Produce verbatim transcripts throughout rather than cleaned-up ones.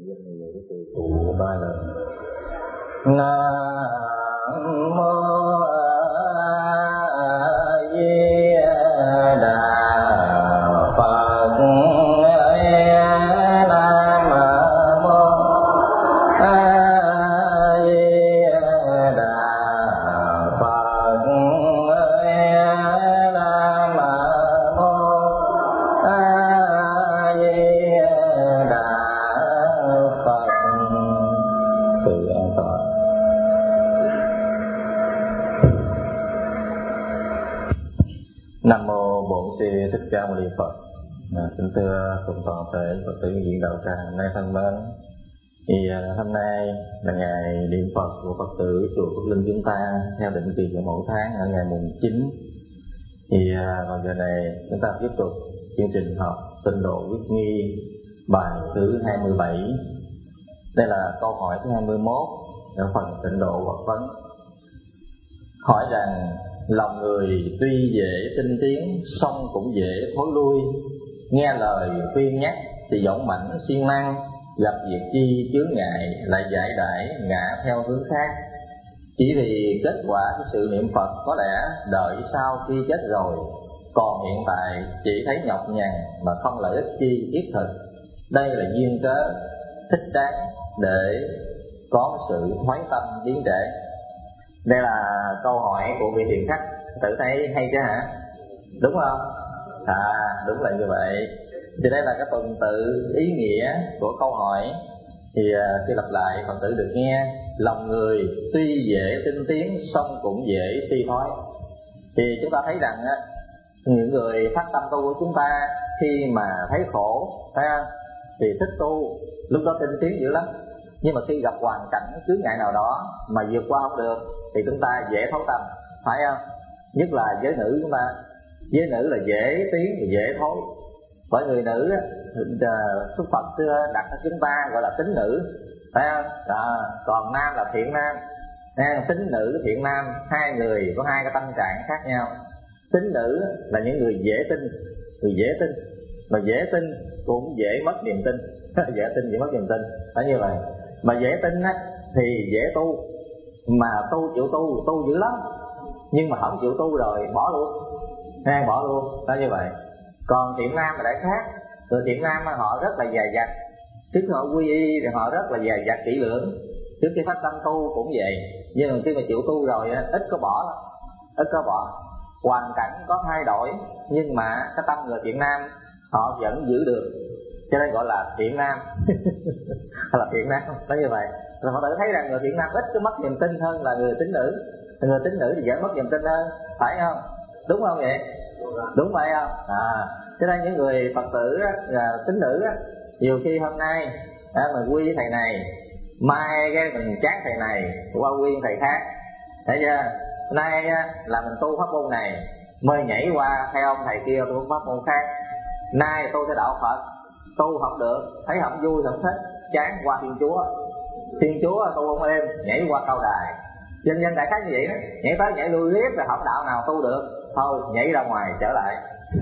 danh hiệu của từ phụ ba lần. Nam mô A Di Đà Phật. Nam mô A Di Đà Phật. Nam mô A Di Đà Phật. Từ an toàn. Nam mô Bổn Sư Thích Ca Mâu Ni Phật. À, kính thưa cùng toàn thể Phật tử viện đạo tràng nay thân mến. Thì à, hôm nay là ngày niệm Phật của Phật tử chùa Phước Linh chúng ta theo định kỳ của mỗi tháng ở ngày mùng chín. Thì à, vào giờ này chúng ta tiếp tục chương trình học Tịnh Độ Viết Nghi bài thứ hai mươi bảy. Đây là câu hỏi thứ hai mươi mốt ở phần Tịnh Độ Vật Vấn. Hỏi rằng lòng người tuy dễ tinh tiến, song cũng dễ thối lui. Nghe lời khuyên nhắc thì dõng mãnh siêng năng, gặp việc chi chướng ngại lại giải đãi ngã theo hướng khác. Chỉ vì kết quả của sự niệm Phật có lẽ đợi sau khi chết rồi, còn hiện tại chỉ thấy nhọc nhằn mà không lợi ích chi thiết thực. Đây là duyên cớ thích đáng để có sự thoái tâm biến trễ. Đây là câu hỏi của vị thiền khách, tự thấy hay chứ hả? Đúng không? À, đúng là như vậy. Thì đây là cái tuần tự ý nghĩa của câu hỏi. Thì khi lặp lại Phật tử được nghe, lòng người tuy dễ tinh tiến, song cũng dễ suy thoái. Thì chúng ta thấy rằng á, những người phát tâm tu của chúng ta khi mà thấy khổ, thấy không? Thì thích tu, lúc đó tinh tiến dữ lắm. Nhưng mà khi gặp hoàn cảnh chướng ngại nào đó mà vượt qua không được thì chúng ta dễ thối tâm, phải không? Nhất là giới nữ chúng ta, giới nữ là dễ tiến và dễ thối. Bởi người nữ Đức Phật xưa đặt cho chúng ta gọi là tính nữ, phải không? À, còn nam là thiện nam. À, tính nữ thiện nam, hai người có hai cái tâm trạng khác nhau. Tính nữ là những người dễ tin, người dễ tin, mà dễ tin cũng dễ mất niềm tin. Dễ tin dễ mất niềm tin, phải như vậy. Mà dễ tin á thì dễ tu, mà tu chịu tu, tu dữ lắm. Nhưng mà không chịu tu rồi bỏ luôn, ha, bỏ luôn, đó như vậy. Còn thiện nam là đại khác. Người thiện nam họ rất là dè dặt, trước khi họ quy y thì họ rất là dè dặt kỹ lưỡng. Trước khi phát tâm tu cũng vậy. Nhưng mà khi mà chịu tu rồi ít có bỏ lắm, ít có bỏ. Hoàn cảnh có thay đổi nhưng mà cái tâm người thiện nam họ vẫn giữ được, cho nên gọi là thiện nam. Là thiện nam, nó như vậy. Rồi họ tự thấy rằng người thiện nam ít có mất niềm tin hơn là người tín nữ. Người tín nữ thì dễ mất niềm tin hơn, phải không? Đúng không vậy? Đúng vậy không? À, cho nên những người Phật tử là tín nữ á, nhiều khi hôm nay à, mình quy với thầy này, mai cái mình chán thầy này qua quy thầy khác, thấy chưa? Nay á, là mình tu pháp môn này, mới nhảy qua theo ông thầy kia tu pháp môn khác. Nay tôi sẽ đạo Phật, tu không được, thấy không vui không thích, chán qua Thiên Chúa. Thiên Chúa tu không êm, nhảy qua Cao Đài. Dân dân đại khái như vậy đó, nhảy tới nhảy lui riết rồi không đạo nào tu được, thôi nhảy ra ngoài trở lại.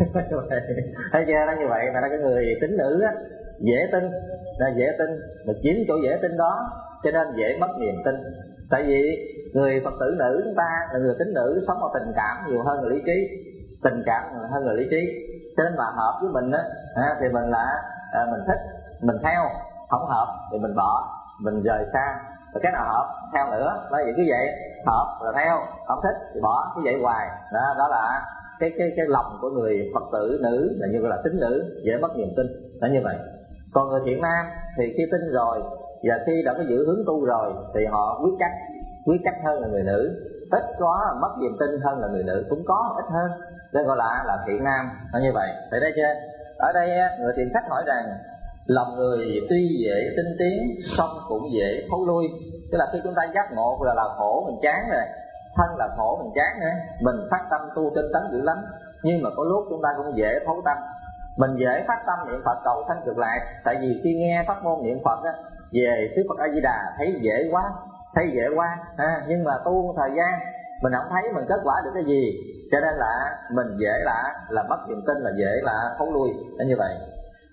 Thấy chưa? Nó như vậy mà nó cái người tín nữ á, dễ tin, là dễ tin, mà chiếm chỗ dễ tin đó, cho nên dễ mất niềm tin. Tại vì người Phật tử nữ chúng ta là người tín nữ sống vào tình cảm nhiều hơn người lý trí, tình cảm hơn người lý trí, cho nên mà hợp với mình á à, thì mình là à, mình thích, mình theo, không hợp thì mình bỏ, mình rời xa. Rồi cái nào hợp theo nữa, đó vậy cứ vậy, hợp rồi theo, không thích thì bỏ, cứ vậy hoài. Đó, đó là cái cái cái lòng của người Phật tử nữ là như là tín nữ, dễ mất niềm tin, là như vậy. Còn người thiện nam thì khi tin rồi và khi đã có giữ hướng tu rồi thì họ quyết chắc, quyết chắc hơn là người nữ, ít có mất niềm tin hơn là người nữ, cũng có ít hơn, nên gọi là là thiện nam, là như vậy. Thấy đây chưa? Ở đây người thiện khách hỏi rằng lòng người tuy dễ tinh tiến, song cũng dễ thối lui. Tức là khi chúng ta giác ngộ là là khổ mình chán rồi, thân là khổ mình chán nữa, mình phát tâm tu tinh tấn dữ lắm, nhưng mà có lúc chúng ta cũng dễ thối tâm. Mình dễ phát tâm niệm Phật cầu sanh cực lạc, tại vì khi nghe pháp môn niệm Phật á, về Sư Phật A Di Đà thấy dễ quá, thấy dễ quá à, nhưng mà tu một thời gian mình không thấy mình kết quả được cái gì, cho nên là mình dễ là là mất niềm tin, là dễ là thối lui, là như vậy.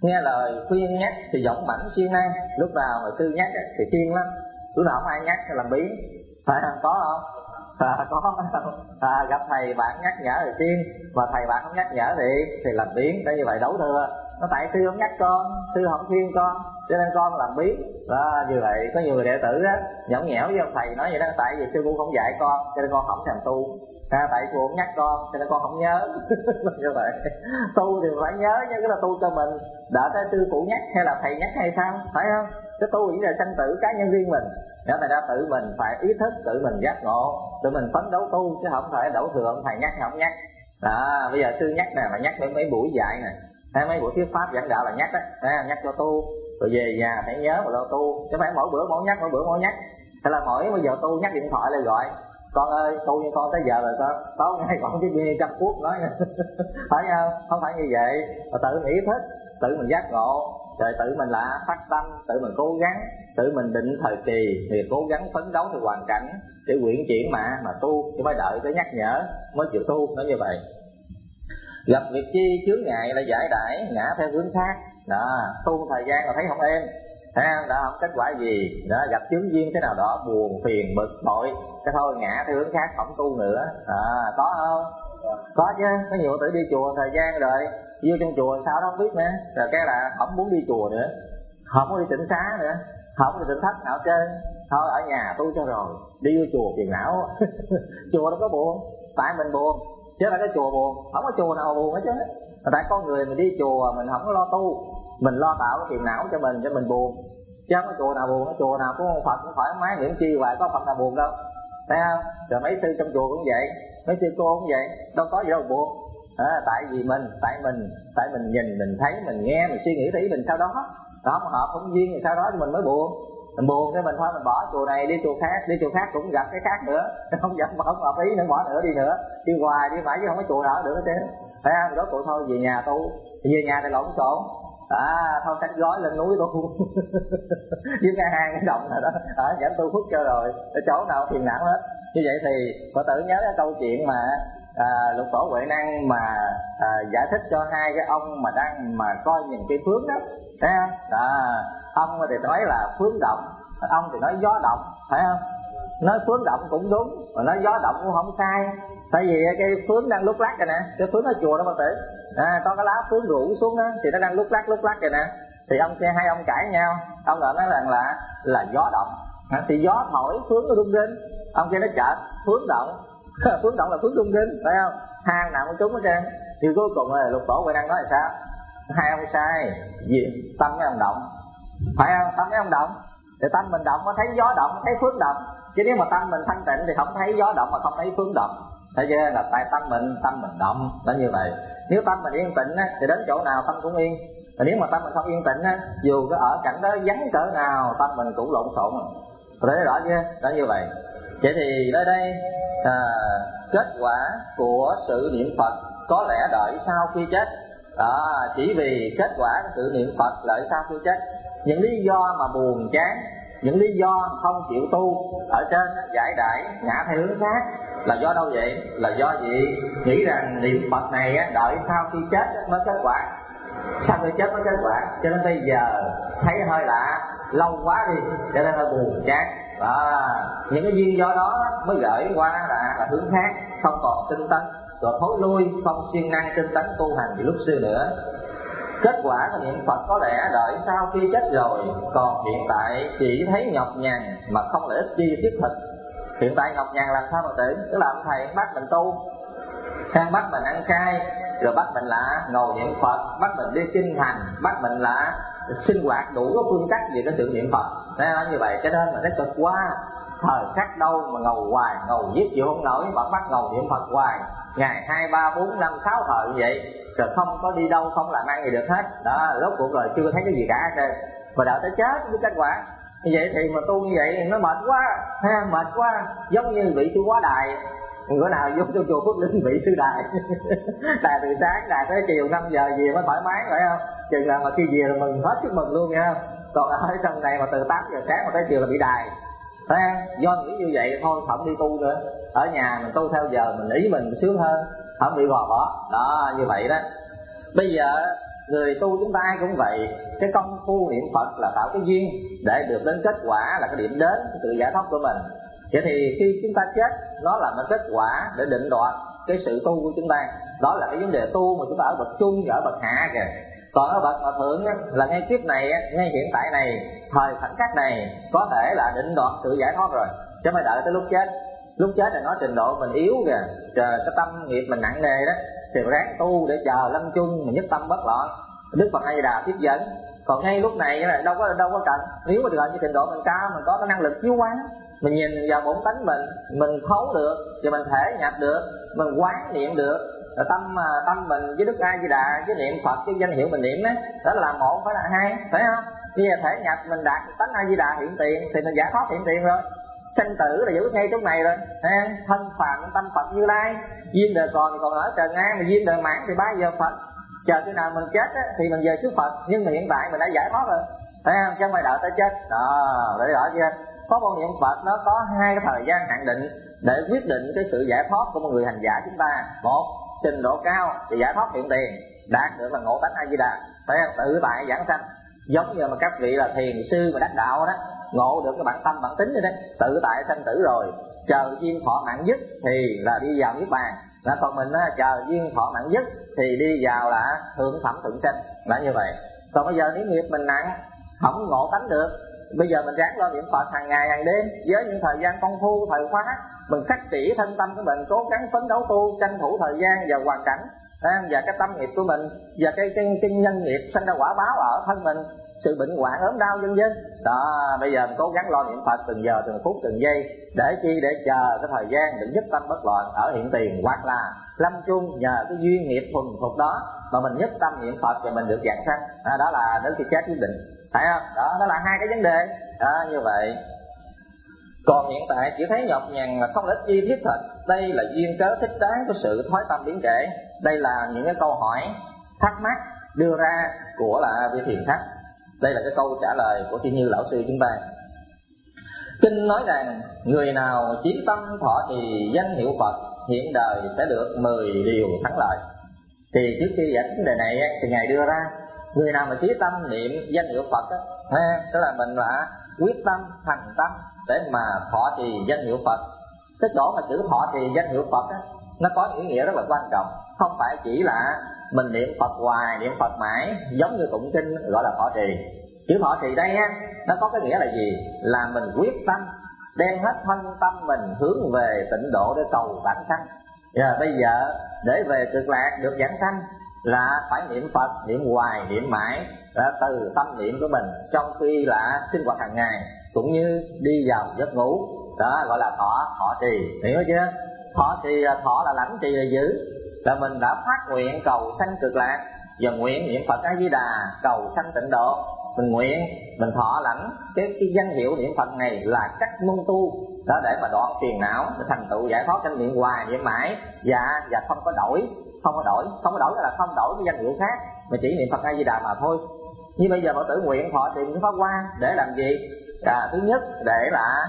nghe lời khuyên nhắc thì giọng mảnh siêng năng. Lúc nào mà sư nhắc thì siêng lắm, lúc nào không ai nhắc thì làm biếng, phải không? Có không? À, có không? À, gặp thầy bạn nhắc nhở thì siêng, mà thầy bạn không nhắc nhở thì thì làm biếng. Tại như vậy đấu thừa. Nó tại sư không nhắc con, sư không khuyên con, cho nên con làm biếng. Đó, như vậy có nhiều người đệ tử á nhõng nhẽo với ông thầy nói vậy đó, tại vì sư phụ không dạy con cho nên con không thèm tu. À, tại sư cũng nhắc con cho nên con không nhớ. Như vậy tu thì phải nhớ, nhưng cái là tu cho mình, đợi tới sư phụ nhắc hay là thầy nhắc hay sao, phải không? Cái tu chỉ là sanh tử cá nhân riêng mình. Nếu thành ra tự mình phải ý thức, tự mình giác ngộ, tự mình phấn đấu tu, chứ không phải đổ thừa ông thầy nhắc hay không nhắc. Đó, bây giờ sư nhắc nè là nhắc mấy mấy buổi dạy nè, hay mấy buổi thuyết pháp giảng đạo là nhắc đó, à, nhắc cho tu, rồi về nhà phải nhớ mà lo tu, chứ phải mỗi bữa mỗi nhắc, mỗi bữa mỗi nhắc. Hay là mỗi bây giờ tu nhắc điện thoại lên gọi con ơi tu như con tới giờ rồi con tối ngày còn cái bia trăm phút nói phải không? Không phải như vậy, mà tự mình ý thức, tự mình giác ngộ, rồi tự mình là phát tâm, tự mình cố gắng, tự mình định thời kỳ thì cố gắng phấn đấu theo hoàn cảnh để quyển chuyển mà mà tu, chứ phải đợi tới nhắc nhở mới chịu tu. Nói như vậy. Gặp việc chi chướng ngại là giải đãi, ngã theo hướng khác. Đó, tu thời gian là thấy không êm, thấy không? Đó, không kết quả gì. Đó, gặp chướng duyên thế nào đó buồn phiền bực bội, cái thôi ngã theo hướng khác, không tu nữa. À, có không? Có chứ, có nhiều tự đi chùa thời gian rồi vô trong chùa sao đó không biết nữa, rồi cái là không muốn đi chùa nữa, không muốn đi tịnh xá nữa, không đi tịnh thất nào chơi, thôi ở nhà tu cho rồi, đi vô chùa phiền não. Chùa đâu có buồn, tại mình buồn, chứ là cái chùa buồn, không có chùa nào buồn hết chứ. Tại con người mình đi chùa mình không có lo tu, mình lo tạo cái phiền não cho mình, cho mình buồn, chứ không có chùa nào buồn. Cái chùa nào cũng Phật cũng thoải mái miễn chi hoài, có Phật nào buồn đâu, thấy không? Rồi mấy sư trong chùa cũng vậy, mấy sư cô cũng vậy, đâu có gì đâu buồn. À, tại vì mình, tại mình, tại mình nhìn, mình thấy, mình nghe, mình suy nghĩ thấy mình sau đó, đó mà hợp không duyên thì sau đó thì mình mới buồn. Mình buồn cái mình thôi mình bỏ chùa này đi chùa khác, đi chùa khác cũng gặp cái khác nữa, không gặp mà không hợp ý nữa bỏ nữa đi nữa, đi hoài đi mãi chứ không có chùa nào được hết trơn. Phải không? Đó tụi thôi về nhà tu, về nhà thì lộn xộn. À, thôi cắt gói lên núi tu. Với cái hang cái động này đó, ở giảm tu phước cho rồi, ở chỗ nào phiền não hết. Như vậy thì Phật tử nhớ cái câu chuyện mà à, Lục Tổ Huệ Năng mà à, giải thích cho hai cái ông mà đang mà coi nhìn cái phướng đó, thấy không? À, ông thì nói là phướng động, ông thì nói gió động, phải không? Nói phướng động cũng đúng, mà nói gió động cũng không sai. Tại vì cái phướng đang lúc lắc rồi nè, cái phướng ở chùa đó Phật tử, à, có cái lá phướng rủ xuống đó thì nó đang lúc lắc lúc lắc rồi nè. Thì ông kia hai ông cãi nhau, ông nói rằng là là gió động, à, thì gió thổi phướng nó rung rinh, ông kia nó chợt phướng động. Phướng động là phướng rung rinh, phải không? Hang nào cũng trúng hết trơn. Thì cuối cùng là Lục Tổ Huệ Năng nói là sao? Hai ông sai, gì tâm cái ông động, phải không? Tâm cái ông động, thì tâm mình động mới thấy gió động, mới thấy phướng động. Chứ nếu mà tâm mình thanh tịnh thì không thấy gió động mà không thấy phướng động. Thế cho nên là tại tâm mình, tâm mình động, nó như vậy. Nếu tâm mình yên tĩnh á, thì đến chỗ nào tâm cũng yên. Và nếu mà tâm mình không yên tĩnh á, dù có ở cảnh đó vắng cỡ nào, tâm mình cũng lộn xộn. Thấy rõ chưa? Đó như vậy. Vậy thì nơi đây à, kết quả của sự niệm Phật có lẽ đợi sau khi chết. À, chỉ vì kết quả của sự niệm Phật đợi sau khi chết. Những lý do mà buồn chán, những lý do không chịu tu ở trên giải đãi ngã theo hướng khác là do đâu vậy? Là do gì? Nghĩ rằng niệm Phật này đợi sau khi chết mới kết quả, sau khi chết mới kết quả. Cho nên bây giờ thấy hơi lạ, lâu quá đi, cho nên là buồn chán. Đó, những cái duyên do đó mới gửi qua là, là hướng khác, không còn tinh tấn, rồi thối lui, không siêng năng tinh tấn tu hành như lúc xưa nữa. Kết quả của niệm Phật có lẽ đợi sau khi chết rồi, còn hiện tại chỉ thấy nhọc nhằn mà không lợi ích chi thiết thực. Hiện tại nhọc nhằn làm sao mà tử? Tức là ông thầy bắt mình tu, đang bắt mình ăn chay, rồi bắt mình là ngồi niệm Phật, bắt mình đi kinh hành, bắt mình là sinh hoạt đủ các phương cách về cái sự niệm Phật. Nên là như vậy, cho nên mà nó cực quá. Thời khắc đâu mà ngồi hoài, ngồi giết chịu không nổi, vẫn bắt ngồi niệm Phật hoài, ngày hai ba bốn năm sáu thời như vậy, rồi không có đi đâu, không làm ăn gì được hết. Đó, rốt cuộc rồi chưa thấy cái gì cả hết trơn, mà đợi tới chết mới kết quả. Như vậy thì mà tu như vậy nó mệt quá, ha, mệt quá, giống như vị sư quá đài. Bữa nào vô trong chùa Phước Linh vị sư đài. Đài từ sáng đài tới chiều năm giờ về mới thoải mái, phải không? Chừng nào mà khi về là mừng hết sức mừng luôn nha. Còn ở trong này mà từ tám giờ sáng mà tới chiều là bị đài, phải không? Do nghĩ như vậy thôi không đi tu nữa, ở nhà mình tu theo giờ mình, ý mình sướng hơn, không bị gò bó. Đó, như vậy đó. Bây giờ người tu chúng ta ai cũng vậy. Cái công phu niệm Phật là tạo cái duyên để được đến kết quả, là cái điểm đến cái sự giải thoát của mình. Vậy thì khi chúng ta chết, nó là một kết quả để định đoạt cái sự tu của chúng ta. Đó là cái vấn đề tu mà chúng ta ở bậc trung và ở bậc hạ kìa. Còn ở bậc mà thượng á, là ngay kiếp này, ngay hiện tại này, thời khoảnh khắc này có thể là định đoạt sự giải thoát rồi, chứ không phải đợi tới lúc chết. Lúc chết là nói trình độ mình yếu kìa, chờ cái tâm nghiệp mình nặng nề đó, thì ráng tu để chờ lâm chung mà nhất tâm bất loạn. Đức Phật A Di Đà tiếp dẫn. Còn ngay lúc này là đâu có đâu có cần. Nếu mà gần như trình độ mình cao, mình có cái năng lực chiếu quán, mình nhìn vào bổn tánh mình, mình thấu được và mình thể nhập được, mình quán niệm được, tâm tâm mình với Đức A Di Đà, với niệm Phật, cái danh hiệu mình niệm đó, đó là một phải là hai, phải không? Bây giờ thể nhập mình đạt tánh A Di Đà hiện tiền thì mình giải thoát hiện tiền rồi. Sanh tử là giữ ngay chỗ này rồi, ha? Thân phận tâm Phật Như Lai, duyên đời còn thì còn ở trời ngang, mà duyên đời mãn thì bao giờ Phật. Chờ khi nào mình chết á, thì mình về trước Phật, nhưng mà hiện tại mình đã giải thoát rồi, phải không? Chứ không phải đợi tới chết. Đó, để rõ chưa? Có một niệm Phật nó có hai cái thời gian hạn định để quyết định cái sự giải thoát của một người hành giả chúng ta. Một, trình độ cao thì giải thoát hiện tiền, đạt được là ngộ tánh A Di Đà, phải không? Tự tại giảng sanh. Giống như mà các vị là thiền sư mà đắc đạo đó, ngộ được cái bản tâm bản tính rồi đó, tự tại sanh tử rồi, chờ duyên thọ mạng dứt thì là đi vào niết bàn. Là còn mình á, chờ duyên thọ mạng dứt thì đi vào là thượng phẩm thượng sanh, là như vậy. Còn bây giờ nếu nghiệp mình nặng, không ngộ tánh được, bây giờ mình ráng lo niệm Phật hàng ngày hàng đêm với những thời gian công phu thời khóa, mình khắc kỷ thân tâm của mình, cố gắng phấn đấu tu, tranh thủ thời gian và hoàn cảnh và cái tâm nghiệp của mình và cái cái, cái nhân nghiệp sanh ra quả báo ở thân mình, sự bệnh hoạn ốm đau vân vân. Đó, bây giờ mình cố gắng lo niệm Phật từng giờ từng phút từng giây để chi, để chờ cái thời gian để giúp tâm bất loạn ở hiện tiền, hoặc là lâm chung nhờ cái duyên nghiệp thuần thuộc đó mà mình nhất tâm niệm Phật và mình được giảng sanh. À, đó là đến khi chết quyết định, phải không? Đó, đó là hai cái vấn đề đó, như vậy. Còn hiện tại chỉ thấy nhọc nhằn là không ít chi thiết thực. Đây là duyên cớ thích đáng của sự thói tâm biến trễ. Đây là những cái câu hỏi thắc mắc đưa ra của là vị thiền khách. Đây là cái câu trả lời của Thiên Như lão sư chúng ta. Kinh nói rằng người nào chí tâm thọ trì danh hiệu Phật, hiện đời sẽ được mười điều thắng lợi. Thì trước khi giải thích vấn đề này thì ngài đưa ra người nào mà chí tâm niệm danh hiệu Phật á, tức là mình là quyết tâm thành tâm để mà thọ trì danh hiệu Phật. Cái chỗ mà chữ thọ trì danh hiệu Phật á, nó có ý nghĩa rất là quan trọng. Không phải chỉ là mình niệm Phật hoài, niệm Phật mãi giống như tụng kinh gọi là thọ trì. Chữ thọ trì đây á, nó có cái nghĩa là gì? Là mình quyết tâm đem hết thân tâm mình hướng về tịnh độ để cầu bản sanh. Yeah, bây giờ để về cực lạc được giảng sanh là phải niệm Phật, niệm hoài, niệm mãi, là từ tâm niệm của mình trong khi là sinh hoạt hàng ngày cũng như đi vào giấc ngủ. Đó gọi là thọ, thọ trì, hiểu chưa? Thọ trì, thọ là lãnh, trì là giữ, là mình đã phát nguyện cầu sanh cực lạc và nguyện niệm Phật A Di Đà cầu sanh tịnh độ. Mình nguyện, mình thọ lãnh cái, cái danh hiệu niệm Phật này là cách môn tu đó để mà đoạn phiền não, để thành tựu giải thoát, trong niệm hoài, niệm mãi và và không có đổi, không có đổi, không có đổi là không đổi cái danh hiệu khác, mà chỉ niệm Phật A Di Đà mà thôi. Như bây giờ Phật tử nguyện thọ trì cái pháp hoa để làm gì? À, thứ nhất để là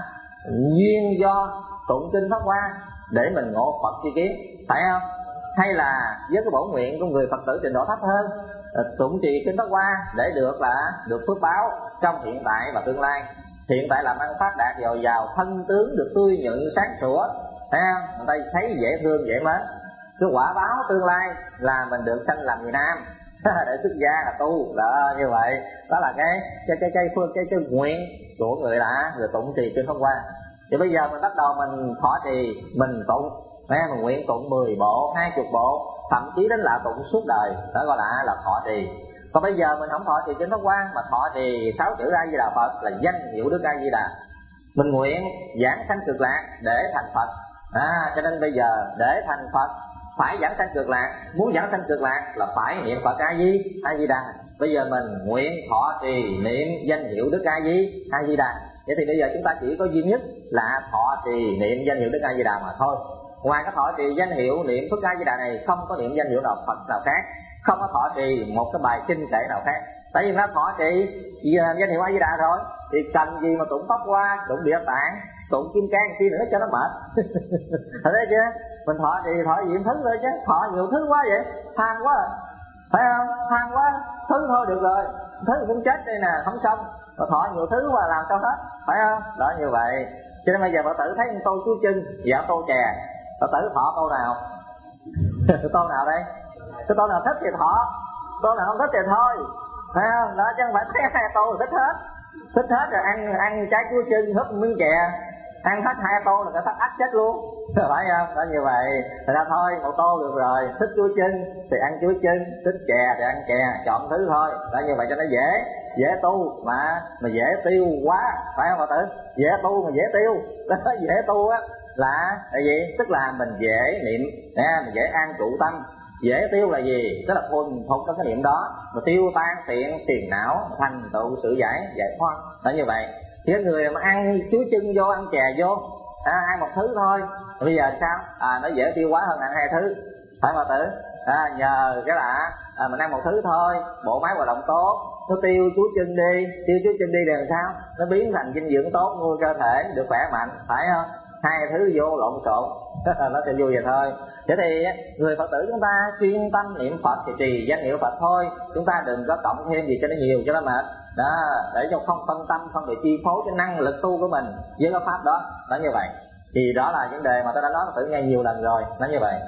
duyên do tụng kinh pháp hoa để mình ngộ Phật chi kiến, phải không? Hay là với cái bổn nguyện của người Phật tử trình độ thấp hơn, tụng trì kinh pháp hoa để được là được phước báo trong hiện tại và tương lai. Hiện tại làm ăn phát đạt dồi dào, thân tướng được tươi nhuận sáng sủa, thấy không? Người ta thấy dễ thương dễ mến. Cái quả báo tương lai là mình được sanh làm người nam để xuất gia là tu, đó như vậy. Đó là cái cái cái cái phương cái, cái, cái nguyện của người đã người tụng trì kinh pháp hoa. Thì bây giờ mình bắt đầu mình thọ trì, mình tụng, mình nguyện tụng mười bộ, hai chục bộ, thậm chí đến là tụng suốt đời, đó gọi là là thọ trì. Còn bây giờ mình không thọ trì kinh pháp hoa mà thọ trì sáu chữ A Di Đà Phật là danh hiệu Đức A Di Đà. Mình nguyện giảng sanh cực lạc để thành Phật. À, cho nên bây giờ để thành Phật phải giảng sanh cực lạc, muốn giảng sanh cực lạc là phải niệm Phật A Di A Di Đà. Bây giờ mình nguyện thọ trì niệm danh hiệu Đức A Di A Di Đà. Vậy thì bây giờ chúng ta chỉ có duy nhất là thọ trì niệm danh hiệu Đức A Di Đà mà thôi. Ngoài cái thọ trì danh hiệu niệm Phật A Di Đà này không có niệm danh hiệu nào Phật nào khác, không có thọ trì một cái bài kinh kệ nào khác. Tại vì nó thọ trì danh hiệu A Di Đà rồi thì cần gì mà tụng pháp hoa, tụng địa tạng, tụng kim cang chi nữa cho nó mệt. Thấy chưa? Mình thọ trì thọ gì thứ thôi chứ, thọ nhiều thứ quá vậy, tham quá, phải không? Tham quá, thứ thôi được rồi, thứ cũng chết đây nè, không xong, mà thọ nhiều thứ mà làm sao hết, phải không? Đó như vậy. Cho nên bây giờ Phật tử thấy tô chuối chân, dạ tô chè, Phật tử thọ tô nào? Tô nào đây? Cái tô nào thích thì thọ, tô nào không thích thì thôi, phải không? Đó, chứ không phải thấy hai tô thích hết, thích hết rồi ăn ăn trái chuối chân húp miếng chè, ăn hết hai tô là cái phát ách chết luôn, phải không? Đó như vậy. Thật ra thôi, một tô được rồi, thích chuối chân thì ăn chuối chân, thích chè thì ăn chè, chọn thứ thôi. Đó như vậy cho nó dễ, dễ tu mà mà dễ tiêu quá, phải không Phật tử? Dễ tu mà dễ tiêu, đó dễ tu á là tại vì tức là mình dễ niệm, nè, mình dễ an trụ tâm. Dễ tiêu là gì? Tức là thuần thục trong cái niệm đó, mà tiêu tan tiện phiền não, thành tựu sự giải giải thoát. Đó như vậy. Thì cái người mà ăn chuối chân vô, ăn chè vô, à, ăn một thứ thôi, bây giờ sao? À, nó dễ tiêu hóa hơn ăn hai thứ, phải Phật tử? À, nhờ cái là à, mình ăn một thứ thôi, bộ máy hoạt động tốt, nó tiêu chuối chân đi, tiêu chuối chân đi thì làm sao? Nó biến thành dinh dưỡng tốt, nuôi cơ thể được khỏe mạnh, phải không? Hai thứ vô lộn xộn, nó sẽ vui vậy thôi. Thế thì người Phật tử chúng ta chuyên tâm niệm Phật thì trì danh hiệu Phật thôi, chúng ta đừng có cộng thêm gì cho nó nhiều, cho nó mệt đó, để cho không phân tâm, không bị chi phối cái năng lực tu của mình với cái pháp đó. Nó như vậy. Thì đó là vấn đề mà tôi đã nói Phật tử nghe nhiều lần rồi. Nó như vậy.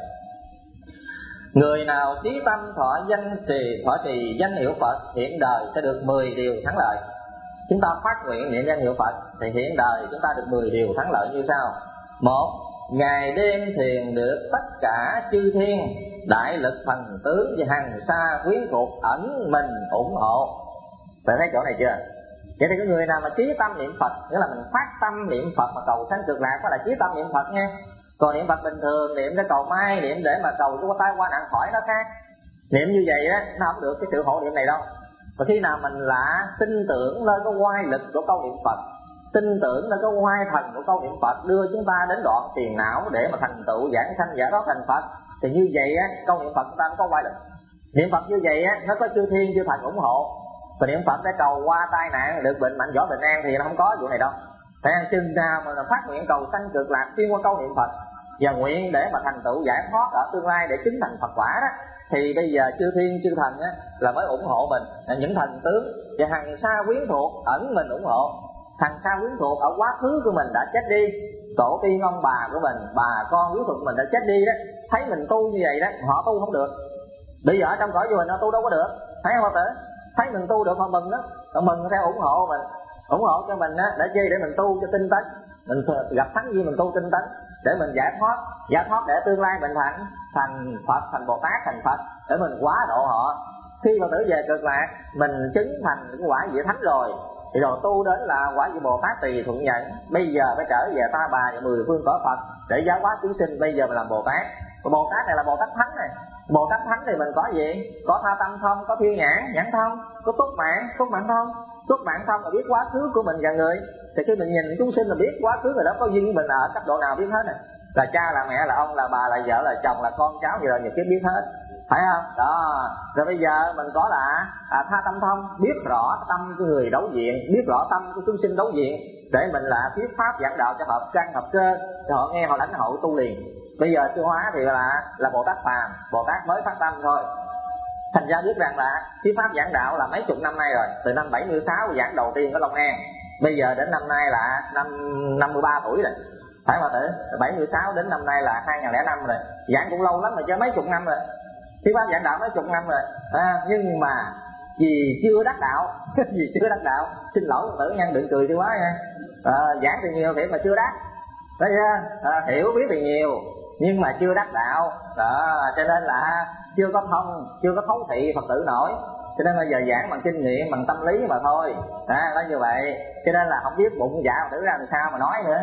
Người nào trí tâm thọ danh trì thọ trì danh hiệu Phật, hiện đời sẽ được mười điều thắng lợi. Chúng ta phát nguyện niệm danh hiệu Phật thì hiện đời chúng ta được mười điều thắng lợi như sau. Một, ngày đêm thiền được tất cả chư thiên, đại lực thần tướng và hằng sa quyến thuộc ẩn mình ủng hộ. Bạn thấy chỗ này chưa? Vậy thì cái người nào mà trí tâm niệm Phật, nghĩa là mình phát tâm niệm Phật mà cầu sanh cực lạc, đó là trí tâm niệm Phật nha. Còn niệm Phật bình thường, niệm để cầu may, niệm để mà cầu cho tai qua nạn khỏi nó khác. Niệm như vậy á, nó không được cái sự hộ niệm này đâu. Và khi nào mình là tin tưởng lên cái oai lực của câu niệm Phật, tin tưởng lên cái oai thần của câu niệm Phật đưa chúng ta đến đoạn phiền não để mà thành tựu giảng sanh giải thoát thành Phật, thì như vậy á, câu niệm Phật chúng ta nó có oai lực. Niệm Phật như vậy á, nó có chư thiên chư thần ủng hộ. Và niệm Phật để cầu qua tai nạn, được bệnh mạnh giỏi bình an thì nó không có vụ này đâu. Phải ăn chừng nào mà phát nguyện cầu sanh cực lạc xuyên qua câu niệm Phật và nguyện để mà thành tựu giải thoát ở tương lai để chứng thành Phật quả đó, thì bây giờ chư thiên chư thần á, là mới ủng hộ mình, những thần tướng và hằng sa quyến thuộc ẩn mình ủng hộ. Hằng sa quyến thuộc ở quá khứ của mình đã chết đi, tổ tiên ông bà của mình, bà con quyến thuộc của mình đã chết đi đó, thấy mình tu như vậy đó, họ tu không được. Bây giờ ở trong cõi của mình nó tu đâu có được, thấy không Phật tử? Thấy mình tu được họ mừng đó, họ mừng theo ủng hộ mình, ủng hộ cho mình á, để chi? Để mình tu cho tinh tấn, mình gặp thánh gì mình tu tinh tấn để mình giải thoát, giải thoát để tương lai mình thành thành Phật, thành Bồ Tát, thành Phật để mình quá độ họ. Khi Phật tử về cực lạc, mình chứng thành cái quả vị thánh rồi, thì rồi tu đến là quả vị Bồ Tát tùy thuận nhận. Bây giờ phải trở về Ta Bà và mười phương cõi Phật để giáo hóa chúng sinh. Bây giờ mình làm Bồ Tát. Và Bồ Tát này là Bồ Tát thánh này. Bồ Tát thánh thì mình có gì? Có tha tâm thông, có thiên nhãn nhãn thông, có túc mạng túc mạng thông. Túc mạng thông là biết quá khứ của mình và người. Thì khi mình nhìn chúng sinh là biết quá khứ người đó có duyên với mình ở cấp độ nào biết hết này. Là cha, là mẹ, là ông, là bà, là vợ, là chồng, là con cháu gì rồi nhiều kiếp biết hết, phải không? Đó. Rồi bây giờ mình có là à, tha tâm thông, biết rõ tâm của người đối diện, biết rõ tâm của chúng sinh đối diện, để mình là thuyết pháp giảng đạo cho hợp căn hợp cơ, cho họ nghe, họ lãnh hội tu liền. Bây giờ siêu hóa thì là là Bồ Tát phàm, Bồ Tát mới phát tâm thôi. Thành ra biết rằng là thuyết pháp giảng đạo là mấy chục năm nay rồi, từ năm bảy mươi sáu giảng đầu tiên ở Long An, bây giờ đến năm nay là năm năm mươi ba tuổi rồi, phải mà tử. Bảy mươi sáu đến năm nay là hai nghìn lẻ năm rồi, giảng cũng lâu lắm rồi chứ, mấy chục năm rồi, thuyết pháp giảng đạo mấy chục năm rồi à, nhưng mà vì chưa đắc đạo vì chưa đắc đạo, xin lỗi Phật tử nhân đừng cười chứ quá nha. À, giảng thì nhiều thiệt mà chưa đắc, thấy chưa? À, hiểu biết thì nhiều nhưng mà chưa đắc đạo đó, cho nên là chưa có thông, chưa có thấu thị Phật tử nổi. Cho nên bây giờ giảng bằng kinh nghiệm, bằng tâm lý mà thôi à, nó như vậy. Cho nên là không biết bụng dạ Phật tử ra làm sao mà nói nữa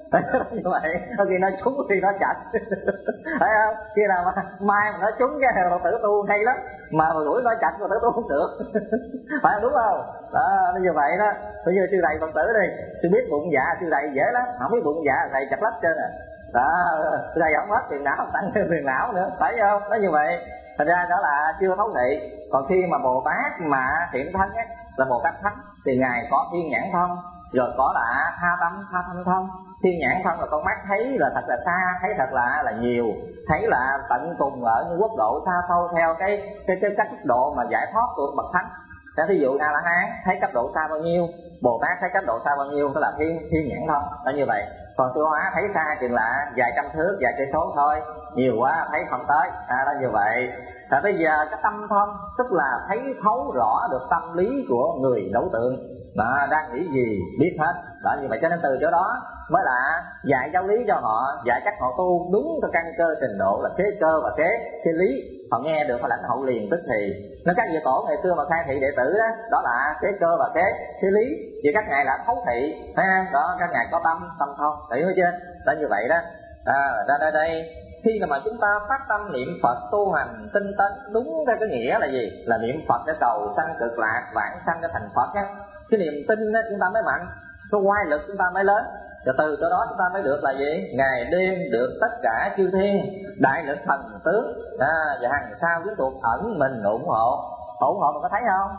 như vậy. Có khi nói trúng, khi nói chạch thấy không? Khi nào mà mai mà nói trúng cái Phật tử tu hay lắm, mà đuổi nói chạch Phật tử tu không được phải đúng không? Đó, nó như vậy đó. Bây giờ sư thầy Phật tử đi, sư biết bụng dạ sư thầy dễ lắm, không biết bụng dạ thầy chặt lách trên nè đó, sư thầy không hết tiền não, không tăng thêm tiền não nữa, phải không? Nó như vậy. Thành ra đó là chưa thấu thị. Còn khi mà Bồ Tát mà hiện thân á, là Bồ Tát thánh, thì ngài có thiên nhãn thông, rồi có là tha tâm tha tâm thông. Thiên nhãn thông là con mắt thấy là thật là xa, thấy thật là là nhiều, thấy là tận cùng ở những quốc độ xa xôi theo cái cái cái cấp độ mà giải thoát của bậc thánh. Thế ví dụ A La Hán thấy cấp độ xa bao nhiêu, Bồ Tát thấy cấp độ xa bao nhiêu, tức là thiên thiên nhãn thông là như vậy. Còn tiêu hóa thấy xa chừng là vài trăm thước, vài cây số thôi, nhiều quá thấy không tới, à, là như vậy. Và bây giờ cái tâm thông tức là thấy thấu rõ được tâm lý của người đối tượng, đó, đang nghĩ gì biết hết, đó như vậy. Cho nên từ chỗ đó mới là dạy giáo lý cho họ, dạy cách họ tu đúng theo căn cơ trình độ là kế cơ và kế kế lý. Họ nghe được họ lãnh hội liền tức thì. Nên các vị tổ ngày xưa mà khai thị đệ tử đó, đó là kế cơ và kế kế lý. Vì các ngài là thấu thị, ha, đó các ngài có tâm tâm thông, hiểu chưa? Đó như vậy đó. À, ra đây đây khi mà chúng ta phát tâm niệm Phật tu hành tinh tấn đúng theo cái nghĩa là gì? Là niệm Phật để cầu sanh cực lạc, vãng sanh để thành Phật á. Cái niềm tin đó chúng ta mới mạnh, cái oai lực chúng ta mới lớn. Rồi từ từ đó chúng ta mới được là gì? Ngày đêm được tất cả chư thiên đại lực thần tướng, à, và hàng sao quyến thuộc ẩn mình ủng hộ. ủng hộ mình có thấy không?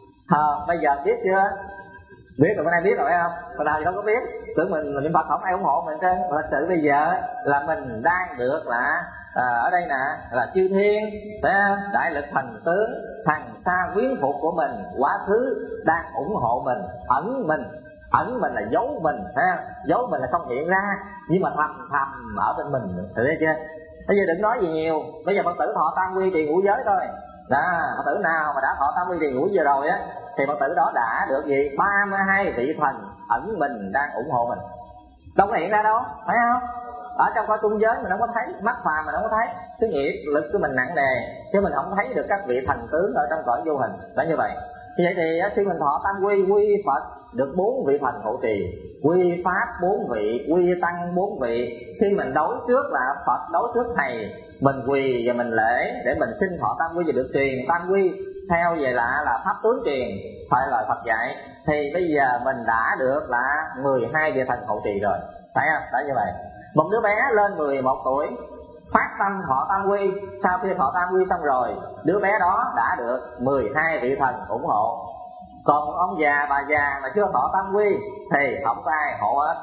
À, bây giờ biết chưa? Biết rồi, bữa nay biết rồi phải không? Hồi nào thì không có biết, tưởng mình niệm Phật không ai ủng hộ mình trơn. Thật sự bây giờ là mình đang được là à, ở đây nè là chư thiên, phải không? Đại lực thần tướng, thằng xa quyến thuộc của mình quá khứ đang ủng hộ mình, ẩn mình. Ẩn mình là giấu mình, ha, giấu mình là không hiện ra, nhưng mà thầm thầm ở bên mình, thấy chưa? Bây giờ đừng nói gì nhiều, bây giờ Phật tử thọ tam quy trì ngũ giới thôi. Đó, Phật tử nào mà đã thọ tam quy trì ngũ giới rồi á, thì Phật tử đó đã được gì? ba mươi hai vị thần ẩn mình đang ủng hộ mình. Đâu có hiện ra đâu, phải không? Ở trong cõi trung giới mình không có thấy, mắt phàm mình không có thấy, cái nghiệp lực của mình nặng nề, chứ mình không thấy được các vị thần tướng ở trong cõi vô hình. Đó như vậy. Vậy thì khi mình thọ tam quy, quy Phật được bốn vị thần hộ trì, quy pháp bốn vị, quy tăng bốn vị. Khi mình đối trước là Phật, đối trước thầy, mình quỳ và mình lễ để mình xin thọ tam quy và được truyền tam quy theo về là là pháp tướng truyền phải lời Phật dạy. Thì bây giờ mình đã được là mười hai vị thần hộ trì rồi, phải không? Đó như vậy. Một đứa bé lên mười một tuổi phát tâm thọ tam quy, sau khi thọ tam quy xong rồi, đứa bé đó đã được mười hai vị thần ủng hộ. Còn một ông già bà già mà chưa thọ tam quy thì không có ai hộ hết.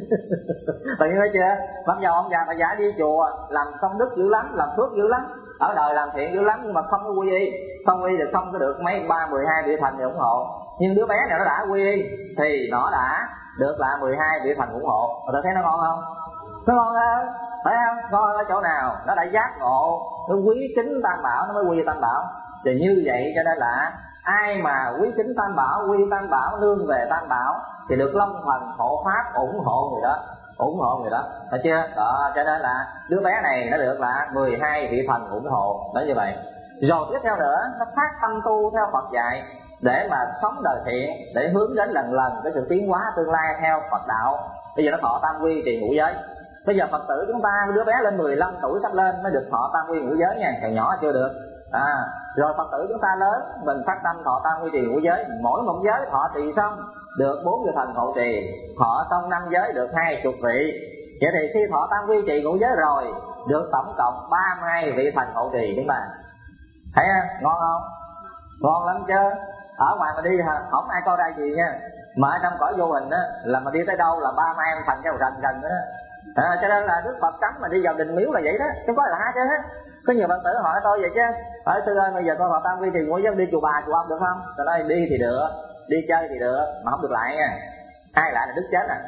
Tự nhiên thấy chưa? Mặc dù ông già bà già đi chùa làm công đức dữ lắm, làm phước dữ lắm, ở đời làm thiện dữ lắm, nhưng mà không có quy y, không quy thì không có được mấy ba mười hai vị thần ủng hộ. Nhưng đứa bé này nó đã quy y thì nó đã được là mười hai vị thần ủng hộ. Rồi thấy nó ngon không? Nó ngon hơn, phải không? Ngon ở chỗ nào? Nó đã giác ngộ, nó quý kính tam bảo, nó mới quy tam bảo. Thì như vậy cho nên là ai mà quý kính tam bảo, quy tam bảo, nương về tam bảo thì được long thần hộ pháp ủng hộ người đó, ủng hộ người đó, thấy chưa? Đó, cho nên là đứa bé này nó được là mười hai vị thần ủng hộ, đó như vậy. Rồi tiếp theo nữa, nó phát tâm tu theo Phật dạy để mà sống đời thiện, để hướng đến lần lần cái sự tiến hóa tương lai theo Phật đạo. Bây giờ nó thọ tam quy trì ngũ giới. Bây giờ Phật tử chúng ta, đứa bé lên mười lăm tuổi sắp lên mới được thọ tam quy ngũ giới nha, còn nhỏ chưa được. À, rồi Phật tử chúng ta lớn, mình phát tâm thọ tam quy trì ngũ giới, mỗi một giới thọ trì xong được bốn vị thần hộ trì, thọ xong năm giới được hai chục vị. Vậy thì khi thọ tam quy trì ngũ giới rồi, được tổng cộng ba mươi hai vị thần hộ trì chúng ta. Thấy không? Ngon không? Ngon lắm chứ. Ở ngoài mà đi không ai coi ra gì nha, mà ở trong cõi vô hình á, là mà đi tới đâu là ba mươi hai thần kêu rần rần đó. À, cho nên là Đức Phật cấm mà đi vào đình miếu là vậy đó, chứ có là hai chứ hết. Có nhiều bạn tử hỏi tôi vậy chứ, hỏi sư ơi bây giờ con vào tam quy trì ngũ giới đi chùa bà chùa ông được không? Tôi nói đi thì được, đi chơi thì được, mà không được lại nha. Ai lại là đứt chết à,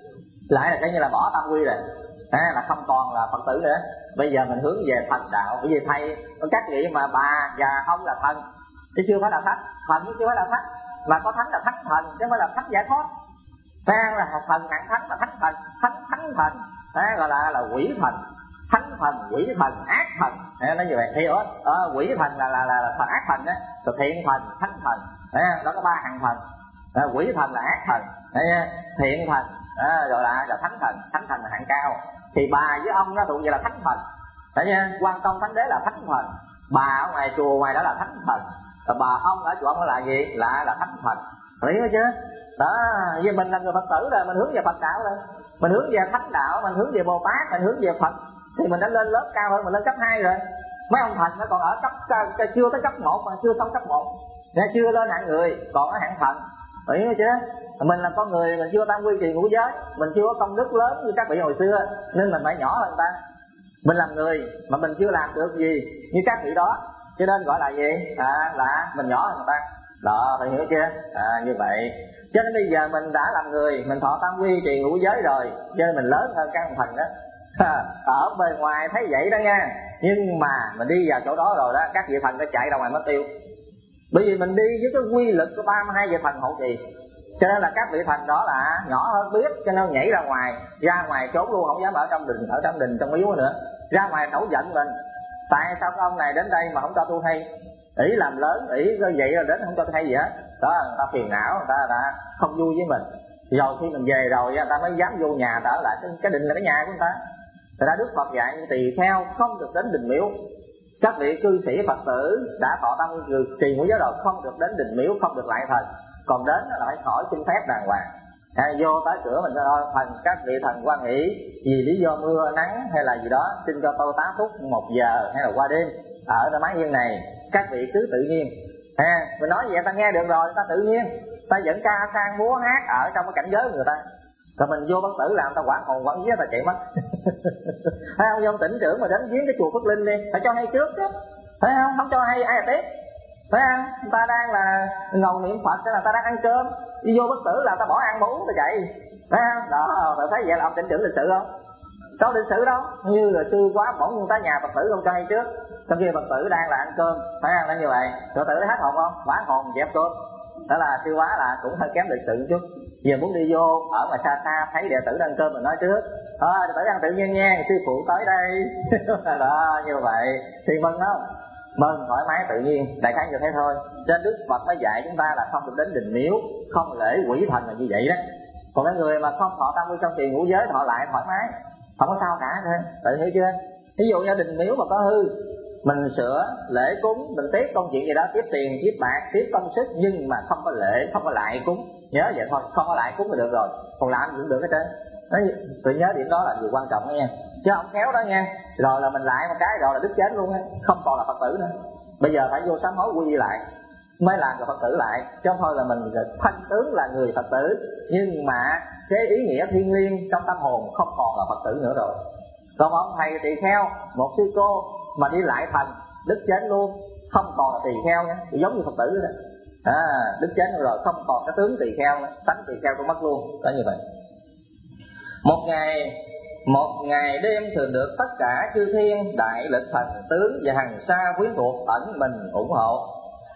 lại là coi như là bỏ tam quy rồi, à, là không còn là Phật tử nữa. Bây giờ mình hướng về thần đạo, bởi vì thầy các vị mà bà và ông là thần chứ chưa phải là thánh, thần chứ chưa phải là thánh, mà có thánh là thánh thần chứ không phải là thánh giải thoát. Thang là thần hạng thánh mà thánh thần, thánh thánh thần, à, gọi là là quỷ thần, thánh thần, quỷ thần, ác thần, à, nó như vậy. Thì ở à, quỷ thần là là là thần ác thần đó, rồi thiện thần, thánh thần, à, đó có ba hạng thần. À, quỷ thần là ác thần, à, thiện thần, à, rồi là là thánh thần, thánh thần là hạng cao. Thì bà với ông nó thuộc về là thánh thần, thấy nha. Quan Công Thánh Đế là thánh thần, bà ở ngoài chùa ngoài đó là thánh thần, rồi bà ông ở chùa ông là gì? Là là thánh thần, hiểu chưa? Đó, vì mình là người Phật tử rồi, mình hướng về Phật đạo rồi, mình hướng về thánh đạo, mình hướng về Bồ Tát, mình hướng về Phật, thì mình đã lên lớp cao hơn, mình lên cấp hai rồi. Mấy ông thần nó còn ở cấp chưa tới cấp một mà chưa xong cấp một, chưa lên hạng người, còn ở hạng thần. hiểu chưa? Mình là con người, mình chưa có tam quy trì ngũ giới, mình chưa có công đức lớn như các vị hồi xưa, nên mình phải nhỏ hơn người ta. Mình làm người mà mình chưa làm được gì như các vị đó, cho nên gọi là gì? À, là mình nhỏ hơn người ta. Đó, phải hiểu chưa? À, như vậy. Cho nên bây giờ mình đã làm người, mình thọ tam quy trì ngũ giới rồi, cho nên mình lớn hơn các ông thần đó. Ở bề ngoài thấy vậy đó nha, nhưng mà mình đi vào chỗ đó rồi đó, các vị thần nó chạy ra ngoài mất tiêu. Bởi vì mình đi với cái quy lực của ba mươi hai vị thần hộ trì, cho nên là các vị thần đó là nhỏ hơn biết, cho nên nhảy ra ngoài, ra ngoài trốn luôn, không dám ở trong đình, ở trong đình trong miếu nữa, ra ngoài nổi giận mình. Tại sao cái ông này đến đây mà không cho tôi hay? Ý làm lớn, ý vậy rồi đến không cho tôi hay gì hết. Đó là người ta phiền não, người ta đã không vui với mình. Rồi khi mình về rồi người ta mới dám vô nhà, ta ở lại cái, cái đình là cái nhà của người ta. Thật ra Đức Phật dạy tỳ kheo không được đến đình miếu. Các vị cư sĩ Phật tử đã thọ tam quy trì ngũ giới rồi không được đến đình miếu, không được lại thần. Còn đến là phải hỏi xin phép đàng hoàng. À, vô tới cửa mình thôi, thần các vị thần quan hỷ vì lý do mưa nắng hay là gì đó, xin cho tôi tá túc một giờ hay là qua đêm ở cái mái hiên này, các vị cứ tự nhiên. À, mình nói vậy ta nghe được rồi, ta tự nhiên, ta dẫn ca sang múa hát ở trong cái cảnh giới của người ta. Rồi mình vô bất tử làm ta quảng hồn quảng vía, ta chạy mất. Thấy không? Ông tỉnh trưởng mà đến viếng cái chùa Phước Linh đi, phải cho hay trước chứ, thấy không? Không cho hay ai là tiếp, phải không? Người ta đang là ngồi niệm Phật hay là ta đang ăn cơm, đi vô bất tử là ta bỏ ăn bỏ uống ta chạy, phải không? Đó, ta thấy vậy là ông tỉnh trưởng lịch sự không? Đâu lịch sự đâu, như là sư quá bỗng nhiên tới nhà Phật tử không cho hay trước, trong khi Phật tử đang là ăn cơm, phải không? Là như vậy, Phật tử hết hồn không? Quán hồn dẹp cơm. Đó là sư quá là cũng hơi kém lịch sự một chút. Giờ muốn đi vô ở mà xa xa thấy đệ tử đang ăn cơm mình nói trước, thôi đệ tử ăn tự nhiên nha, sư phụ tới đây. Đó, như vậy thì mừng không? Mừng, thoải mái tự nhiên, đại khái như thế thôi. Cho nên Đức Phật mới dạy chúng ta là không được đến đình miếu, không lễ quỷ thần là như vậy đó. Còn cái người mà không thọ tam quy trong trì ngũ giới thọ lại thoải mái, không có sao cả thôi, tự hiểu chưa? Ví dụ như đình miếu mà có hư, mình sửa lễ cúng, mình tiếp công chuyện gì đó, tiếp tiền, tiếp bạc, tiếp công sức, nhưng mà không có lễ, không có lại cúng, nhớ vậy thôi, không có lại cúng là được rồi, còn làm gì cũng được hết trơn. Tôi nhớ điểm đó là điều quan trọng đó nha, chứ không khéo đó nha, rồi là mình lại một cái rồi là đứt chết luôn á, không còn là Phật tử nữa. Bây giờ phải vô sám hối quy lại mới làm được Phật tử lại, chứ không thôi là mình thân tướng là người Phật tử, nhưng mà cái ý nghĩa thiêng liêng trong tâm hồn không còn là Phật tử nữa rồi. Còn ông thầy tỳ kheo, một sư cô mà đi lại thành, đứt chết luôn, không còn là tỳ kheo nữa, thì giống như Phật tử đó. À, đứt chết rồi, không còn cái tướng tỳ kheo nữa, tánh tỳ kheo cũng mất luôn, đó như vậy. Một ngày, một ngày đêm thường được tất cả chư thiên, đại lực thần tướng và hằng sa quyến thuộc ẩn mình ủng hộ.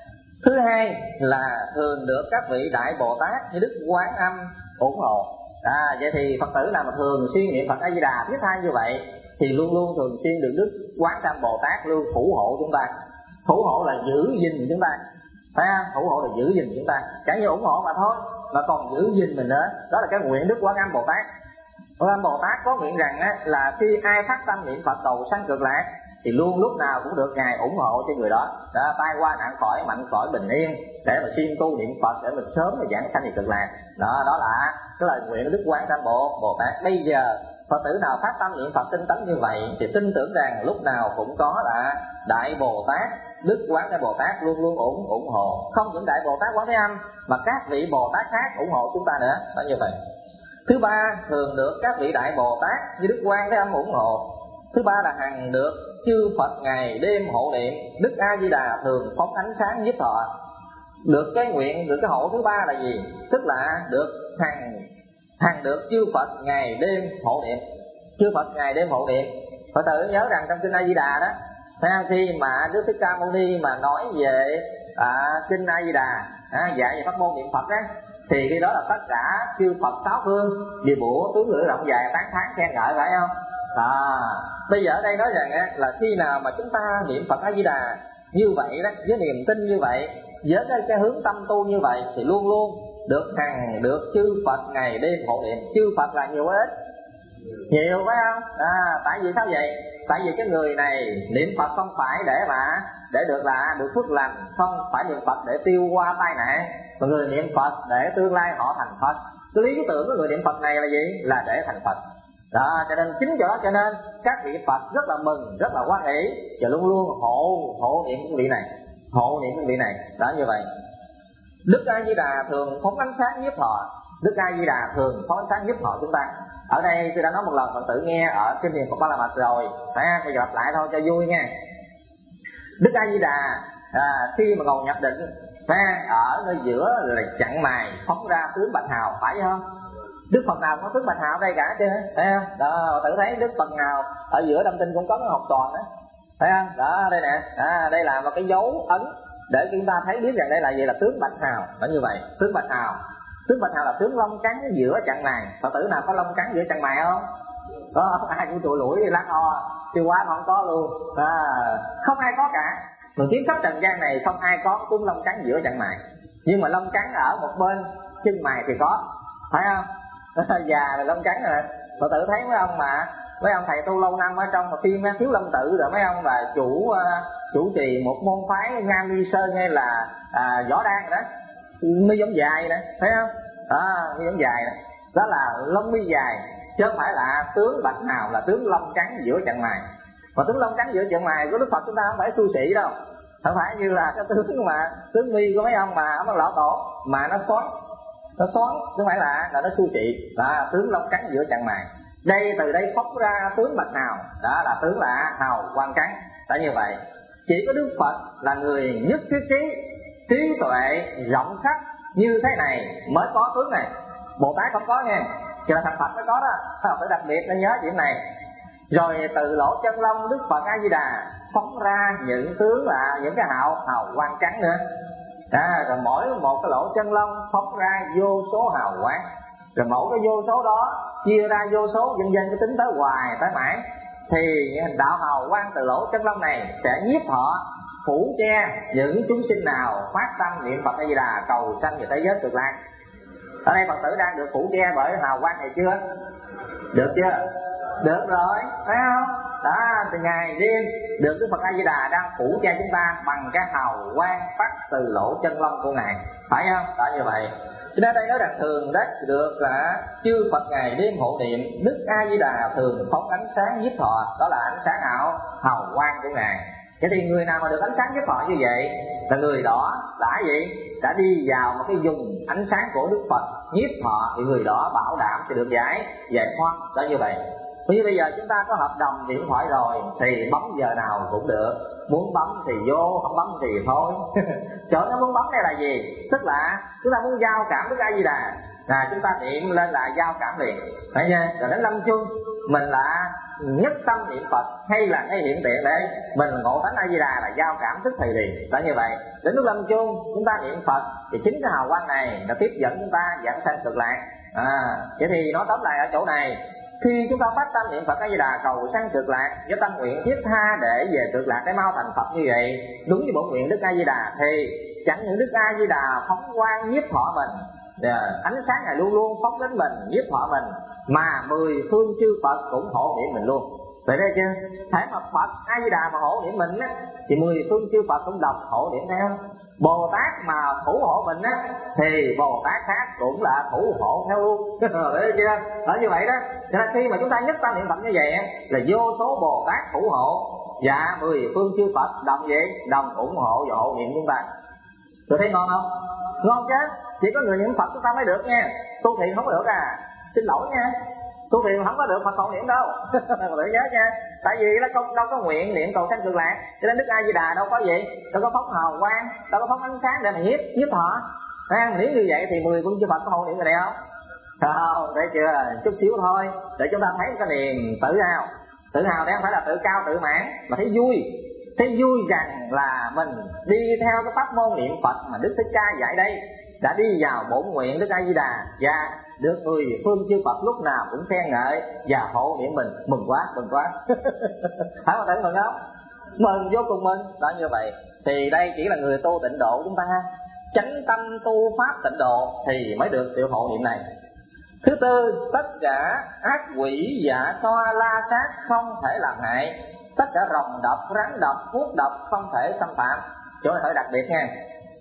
Thứ hai là thường được các vị đại Bồ Tát như Đức Quán Âm ủng hộ. À, vậy thì Phật tử nào mà thường xuyên niệm Phật A Di Đà thiết tha như vậy thì luôn luôn thường xuyên được Đức Quán Âm Bồ Tát luôn thủ hộ chúng ta. Thủ hộ là giữ gìn chúng ta, phải không? Thủ hộ là giữ gìn chúng ta, chẳng như ủng hộ mà thôi, mà còn giữ gìn mình nữa. Đó là cái nguyện Đức Quán Âm Bồ Tát. Quán Âm Bồ Tát có nguyện rằng á, là khi ai phát tâm niệm Phật cầu sanh cực lạc thì luôn lúc nào cũng được Ngài ủng hộ cho người đó. Đó, tai qua nạn khỏi, mạnh khỏi, bình yên, để mà siêng tu niệm Phật để mình sớm mà giảng sanh về cực lạc. Đó, đó là cái lời nguyện của Đức Quán Âm Bồ Bồ Tát. Bây giờ Phật tử nào phát tâm niệm Phật tinh tấn như vậy thì tin tưởng rằng lúc nào cũng có là Đại Bồ Tát, Đức Quán Thế Bồ Tát luôn luôn ủng ủng hộ. Không những Đại Bồ Tát Quán Thế Âm mà các vị Bồ Tát khác ủng hộ chúng ta nữa. Đó như vậy. Thứ ba, thường được các vị Đại Bồ Tát như Đức Quán Thế Âm ủng hộ. Thứ ba là hằng được chư Phật ngày đêm hộ niệm. Đức A Di Đà thường phóng ánh sáng giúp thọ. Được cái nguyện, được cái hộ thứ ba là gì? Tức là được hằng hằng được chư Phật ngày đêm hộ niệm. Chư Phật ngày đêm hộ niệm. Phật tử nhớ rằng trong kinh A Di Đà đó, khi mà Đức Thích Ca Mâu Ni mà nói về à, kinh A Di Đà à, dạy về pháp môn niệm Phật đó, thì khi đó là tất cả chư Phật sáu phương vì bủa tướng ngữ rộng dài tán thán khen ngợi, phải không? À, bây giờ ở đây nói rằng á, là khi nào mà chúng ta niệm Phật A Di Đà như vậy đó, với niềm tin như vậy, với cái, cái hướng tâm tu như vậy, thì luôn luôn được hằng được chư Phật ngày đêm hộ niệm. Chư Phật là nhiều ít? Nhiều, phải không? À, tại vì sao vậy? Tại vì cái người này niệm Phật không phải để mà để được là được phước lành, không phải niệm Phật để tiêu qua tai nạn, mà người niệm Phật để tương lai họ thành Phật. Cái lý tưởng của người niệm Phật này là gì? Là để thành Phật. Đó, cho nên chính chỗ đó cho nên các vị Phật rất là mừng, rất là hoan hỷ và luôn luôn hộ hộ niệm những vị này, hộ niệm những vị này. Đó như vậy. Đức A Di Đà thường phóng ánh sáng nhiếp thọ. Đức A Di Đà thường phóng ánh sáng nhiếp thọ chúng ta. Ở đây tôi đã nói một lần Phật tử nghe ở kinh điển Phật Ba La Mật rồi, phải không? Bây giờ lặp lại thôi cho vui nha. Đức A Di Đà à, khi mà ngồi nhập định, phải ở nơi giữa là chặn mày phóng ra tướng bạch hào, phải không? Đức Phật nào có tướng bạch hào ở đây cả chứ, phải không? Đó, tự thấy Đức Phật nào ở giữa Đông Tinh cũng có cái hộp tròn đó, phải không? Đó, đây nè, à, đây là một cái dấu ấn để chúng ta thấy biết rằng đây là gì, là tướng bạch hào. Nó như vậy, tướng bạch hào. Tướng bạch hào là tướng lông trắng giữa chặn mày. Phật tử nào có lông trắng giữa chặn mày không? Có, ai cũng tụi lũi lát ho, tiêu hóa không có luôn. À, không ai có cả. Mình kiếm khắp trần gian này không ai có tướng lông trắng giữa chặn mày. Nhưng mà lông trắng ở một bên chân mày thì có, phải không? Già là lông trắng rồi. Phật tử thấy mấy ông mà mấy ông thầy tu lâu năm ở trong một phim Thiếu Lâm Tự, rồi mấy ông là chủ uh, chủ trì một môn phái Nga Mi Sơn hay là à, Võ Đan rồi đó, mi giống dài nè, thấy không? À, mi giống dài nè, đó là lông mi dài, chứ không phải là tướng bạch hào là tướng lông trắng giữa chặn mày. Mà tướng lông trắng giữa chặn mày của Đức Phật chúng ta không phải tu sĩ đâu, không phải như là cái tướng mà tướng mi của mấy ông mà ông lão tổ mà nó xoắn, nó xoắn, chứ không phải là là nó su sĩ, là tướng lông trắng giữa chặn mày. Đây từ đây phóng ra tướng bạch hào, đó là tướng là hào quang trắng. Đã như vậy, chỉ có Đức Phật là người nhất thiết trí, trí tuệ rộng khắp như thế này mới có tướng này. Bồ Tát không có nha, chỉ là thành Phật mới có đó, phải đặc biệt nên nhớ chuyện này. Rồi từ lỗ chân lông Đức Phật A Di Đà phóng ra những tướng là những cái hào hào quang trắng nữa. Đó, rồi mỗi một cái lỗ chân lông phóng ra vô số hào quang, rồi mỗi cái vô số đó chia ra vô số, dần dần cái tính tới hoài tới mãi, thì đạo hào quang từ lỗ chân lông này sẽ nhiếp thọ phủ che những chúng sinh nào phát tâm niệm Phật A Di Đà cầu sanh về thế giới cực lạc. Ở đây Phật tử đang được phủ che bởi hào quang này chưa? Được chưa? Được rồi, phải không? Đó, từ ngày đêm được Đức Phật A Di Đà đang phủ che chúng ta bằng cái hào quang phát từ lỗ chân lông của ngài, phải không? Đó như vậy. Cho nên đây nói rằng thường đắc được là chư Phật ngày đêm hộ niệm, Đức A Di Đà thường phóng ánh sáng nhiếp thọ, đó là ánh sáng hào hào quang của ngài. Thế thì người nào mà được ánh sáng nhiếp thọ như vậy là người đó đã gì? Đã đi vào một cái vùng ánh sáng của Đức Phật nhiếp thọ, thì người đó bảo đảm sẽ được giải giải thoát. Đó như vậy. Như bây giờ chúng ta có hợp đồng điện thoại rồi thì bấm giờ nào cũng được, muốn bấm thì vô, không bấm thì thôi. Chỗ nó muốn bấm đây là gì? Tức là chúng ta muốn giao cảm với A Di Đà, là chúng ta niệm lên là giao cảm liền, phải nha. Rồi đến lâm chung mình là nhất tâm niệm Phật, hay là cái hiện tiện để mình ngộ thánh A Di Đà là giao cảm tức thì liền. Đó như vậy. Đến lúc lâm chung chúng ta niệm Phật thì chính cái hào quang này nó tiếp dẫn chúng ta dẫn sanh cực lạc. À, vậy thì nói tóm lại ở chỗ này, khi chúng ta phát tâm niệm Phật A Di Đà cầu sanh cực lạc với tâm nguyện thiết tha để về cực lạc để mau thành Phật như vậy, đúng như bổn nguyện Đức A Di Đà, thì chẳng những Đức A Di Đà phóng quang nhiếp thọ mình, ánh sáng này luôn luôn phóng đến mình nhiếp thọ mình, mà mười phương chư Phật cũng hộ niệm mình luôn. Vậy đây chưa? Thế mà Phật A Di Đà mà hộ niệm mình á, thì mười phương chư Phật cũng đồng hộ niệm theo. Bồ Tát mà thủ hộ mình á, thì Bồ Tát khác cũng là thủ hộ theo luôn. Đấy chưa? Đó như vậy đó. Cho nên khi mà chúng ta nhất tâm niệm Phật như vậy á, là vô số Bồ Tát thủ hộ, và mười phương chư Phật đồng vậy, đồng ủng hộ và hộ niệm chúng ta. Tôi thấy ngon không? Ngon chứ. Chỉ có người niệm Phật chúng ta mới được nha. Tu thiền không có được à. Xin lỗi nha. Tu thiền không có được Phật hộ niệm đâu. Phải nhớ nha. Tại vì nó không đâu có nguyện niệm cầu sanh cực lạc, cho nên Đức A Di Đà đâu có gì, đâu có phóng hào quang, đâu có phóng ánh sáng để mà nhiếp nhiếp thọ. À, nếu như vậy thì mười phương chư Phật có hộ niệm người này không? Không, thấy chưa? Chút xíu thôi để chúng ta thấy cái niềm tự hào. Tự hào đây không phải là tự cao tự mãn, mà thấy vui. Thấy vui rằng là mình đi theo cái pháp môn niệm Phật mà Đức Thích Ca dạy đây, đã đi vào bổn nguyện Đức A Di Đà, và được mười phương chư Phật lúc nào cũng khen ngợi và hộ niệm mình. Mừng quá, mừng quá. Phải không? Thấy mừng không? Mừng, vô cùng mừng. Đó như vậy. Thì đây chỉ là người tu tịnh độ chúng ta chánh tâm tu pháp tịnh độ thì mới được sự hộ niệm này. Thứ tư, tất cả ác quỷ dạ xoa la sát không thể làm hại, tất cả rồng độc, rắn độc, thuốc độc không thể xâm phạm. Chỗ này phải đặc biệt nha.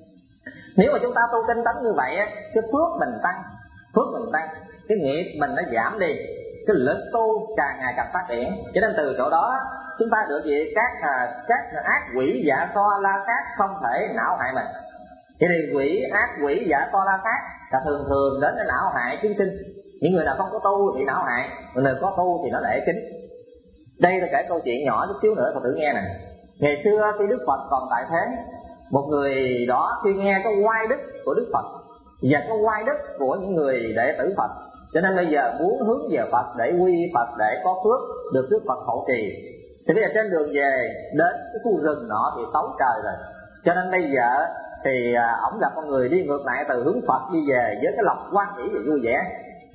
Nếu mà chúng ta tu tinh tấn như vậy á, cái phước mình tăng, phước mình tăng, cái nghiệp mình nó giảm đi, cái lực tu càng ngày càng phát triển. Cho nên từ chỗ đó chúng ta được gì? Các các ác quỷ dạ xoa la sát không thể não hại mình. Vậy thì quỷ ác quỷ giả to la sát là thường thường đến để não hại chúng sinh. Những người nào không có tu thì não hại, người nào có tu thì nó lễ kính. Đây là kể câu chuyện nhỏ chút xíu nữa Phật tử nghe nè. Ngày xưa khi Đức Phật còn tại thế, một người đó khi nghe có oai đức của Đức Phật và có oai đức của những người đệ tử Phật, cho nên bây giờ muốn hướng về Phật để quy Phật, để có phước được Đức Phật hộ trì. Thì bây giờ trên đường về đến cái khu rừng nọ thì tấu trời rồi, cho nên bây giờ thì ổng gặp con người đi ngược lại từ hướng Phật đi về với cái lòng hoan hỷ và vui vẻ.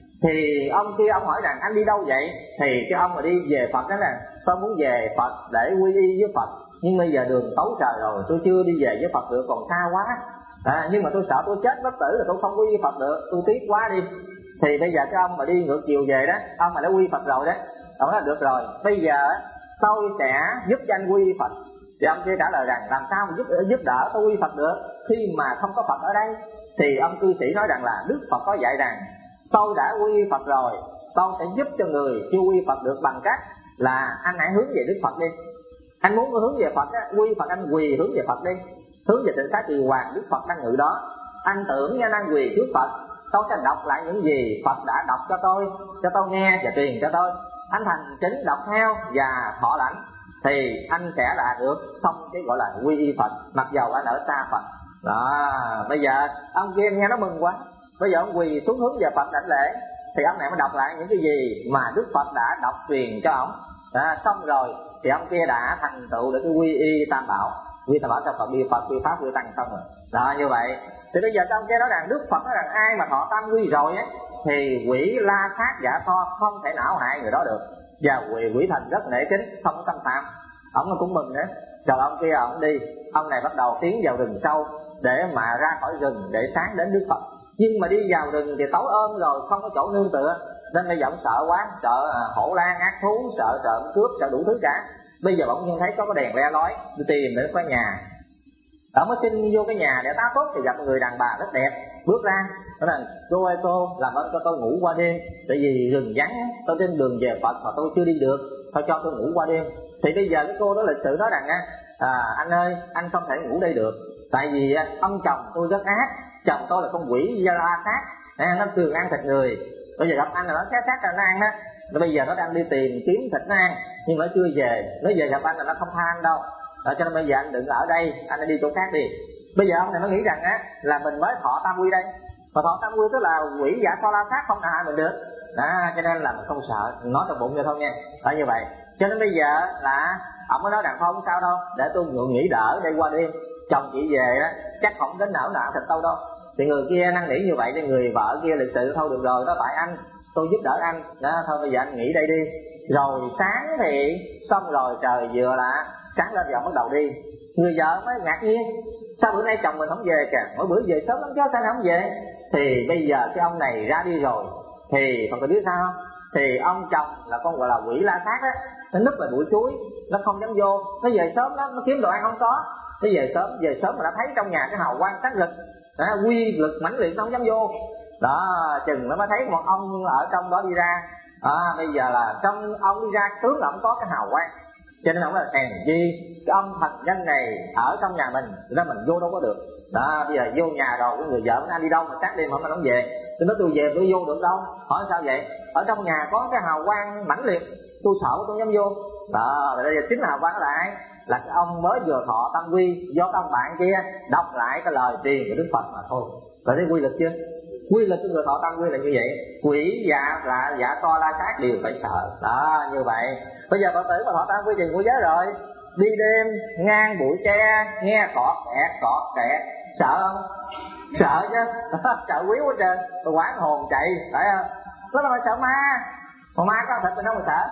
Thì ông kia ông hỏi rằng anh đi đâu vậy? Thì cái ông mà đi về Phật đó là tôi muốn về Phật để quy y với Phật, nhưng bây giờ đường tấu trời rồi, tôi chưa đi về với Phật được, còn xa quá. À, nhưng mà tôi sợ tôi chết bất tử là tôi không quy y Phật được, tôi tiếc quá đi. Thì bây giờ cái ông mà đi ngược chiều về đó, ông mà đã quy Phật rồi đó, ông nói được rồi, bây giờ tôi sẽ giúp cho anh quy Phật. Thì ông kia trả lời rằng làm sao mà giúp giúp đỡ tôi quy Phật được khi mà không có Phật ở đây? Thì ông cư sĩ nói rằng là Đức Phật có dạy rằng tôi đã quy Phật rồi, tôi sẽ giúp cho người chưa quy Phật được bằng cách là anh hãy hướng về Đức Phật đi. Anh muốn hướng về Phật á, quy Phật anh quỳ hướng về Phật đi, hướng về tịnh xá Kỳ Hoàng, Đức Phật đang ngự đó. Anh tưởng như anh quỳ trước Phật, tôi sẽ đọc lại những gì Phật đã đọc cho tôi, cho tôi nghe và truyền cho tôi. Anh thành kính đọc theo và thọ lãnh thì anh sẽ là được xong cái gọi là quy y Phật, mặc dầu anh ở xa Phật. Đó, bây giờ ông kia nghe nó mừng quá, bây giờ ông quỳ xuống hướng về Phật đảnh lễ. Thì ông này mới đọc lại những cái gì mà Đức Phật đã đọc truyền cho ông. À, xong rồi thì ông kia đã thành tựu được cái quy y tam bảo, quy tam bảo cho Phật, đi Phật, quy pháp, quy tăng xong rồi. Đó, như vậy thì bây giờ ông kia nói rằng Đức Phật nói rằng ai mà thọ tam quy rồi ấy, thì quỷ la sát giả to không thể não hại người đó được, và quỷ quỷ thần rất nể kính, không có xâm phạm. Ông cũng mừng nữa. Rồi ông kia ông đi, ông này bắt đầu tiến vào rừng sâu để mà ra khỏi rừng để sáng đến Đức Phật. Nhưng mà đi vào rừng thì tối ôm rồi, không có chỗ nương tựa, nên bây giờ ông sợ quá, sợ hổ lang ác thú, sợ trộm cướp, sợ đủ thứ cả. Bây giờ ông nhìn thấy có cái đèn le lói, đi tìm đến cái nhà. Ông mới xin vô cái nhà để tá túc thì gặp một người đàn bà rất đẹp, bước ra nói rằng cô ơi cô, làm ơn cho tôi ngủ qua đêm, tại vì rừng vắng, tôi trên đường về Phật mà tôi chưa đi được, thôi cho tôi ngủ qua đêm. Thì bây giờ cái cô đó lịch sự nói rằng à, anh ơi, anh không thể ngủ đây được, tại vì ông chồng tôi rất ác, chồng tôi là con quỷ gia la sát, nó thường ăn thịt người. Bây giờ gặp anh là nó xé xác là nó ăn đó. Rồi bây giờ nó đang đi tìm kiếm thịt nó ăn, nhưng mà nó chưa về. Nó về gặp anh là nó không tha anh đâu. Đó, cho nên bây giờ anh đừng ở đây, anh hãy đi chỗ khác đi. Bây giờ ông này nó nghĩ rằng á là mình mới thọ tam quy đây, mà thọ tam quy tức là quỷ giả so la sát không nào hại mình được. Đó, cho nên là mình không sợ, nói trong bụng cho thôi nha. Đó, như vậy cho nên bây giờ là ông mới nói rằng không sao đâu, để tôi nghỉ đỡ đây qua đêm, chồng chị về đó chắc không đến nở nạo thịt đâu đâu. Thì người kia năn nỉ như vậy thì người vợ kia lịch sự thôi được rồi, đó tại anh, tôi giúp đỡ anh đó, thôi bây giờ anh nghỉ đây đi. Rồi sáng thì xong rồi trời vừa là sáng lên thì ông bắt đầu đi. Người vợ mới ngạc nhiên, sao bữa nay chồng mình không về kìa, mỗi bữa về sớm lắm chứ sao không về. Thì bây giờ cái ông này ra đi rồi thì còn có biết sao không? Thì ông chồng là con gọi là quỷ la sát á, nó núp vào bụi chuối, nó không dám vô, nó về sớm lắm, nó kiếm đồ ăn không có, nó về sớm, về sớm mà đã thấy trong nhà cái hào quang sáng rực, à, quy lực mãnh liệt, nó không dám vô. Đó, chừng nó mới thấy một ông ở trong đó đi ra. À, bây giờ là trong ông đi ra tướng là ông có cái hào quang, cho nên ông là hèn chi cái ông thần nhân này ở trong nhà mình, nên mình vô đâu có được. Đó, bây giờ vô nhà rồi cái người vợ nó đi đâu mà sáng đêm mà nó không về, tôi nói tôi về tôi vô được đâu. Hỏi sao vậy? Ở trong nhà có cái hào quang mãnh liệt, tôi sợ tôi không dám vô. Đó, bây giờ chính là hào quang là ai? Là cái ông mới vừa thọ tam quy do các bạn kia đọc lại cái lời truyền của Đức Phật mà thôi. Và thấy quy lực chưa? Quy lực của người thọ tam quy là như vậy. Quỷ dạ là dạ so la sát đều phải sợ. Đó, như vậy bây giờ Phật tử mà thọ tam quy thì của giới rồi, đi đêm ngang bụi tre nghe cọt kẹt cọt kẹt, sợ không? Sợ chứ. Sợ quý quá trời, tôi quán hồn chạy, phải không? Nó là sợ ma, còn ma có thịt mình không mà sợ.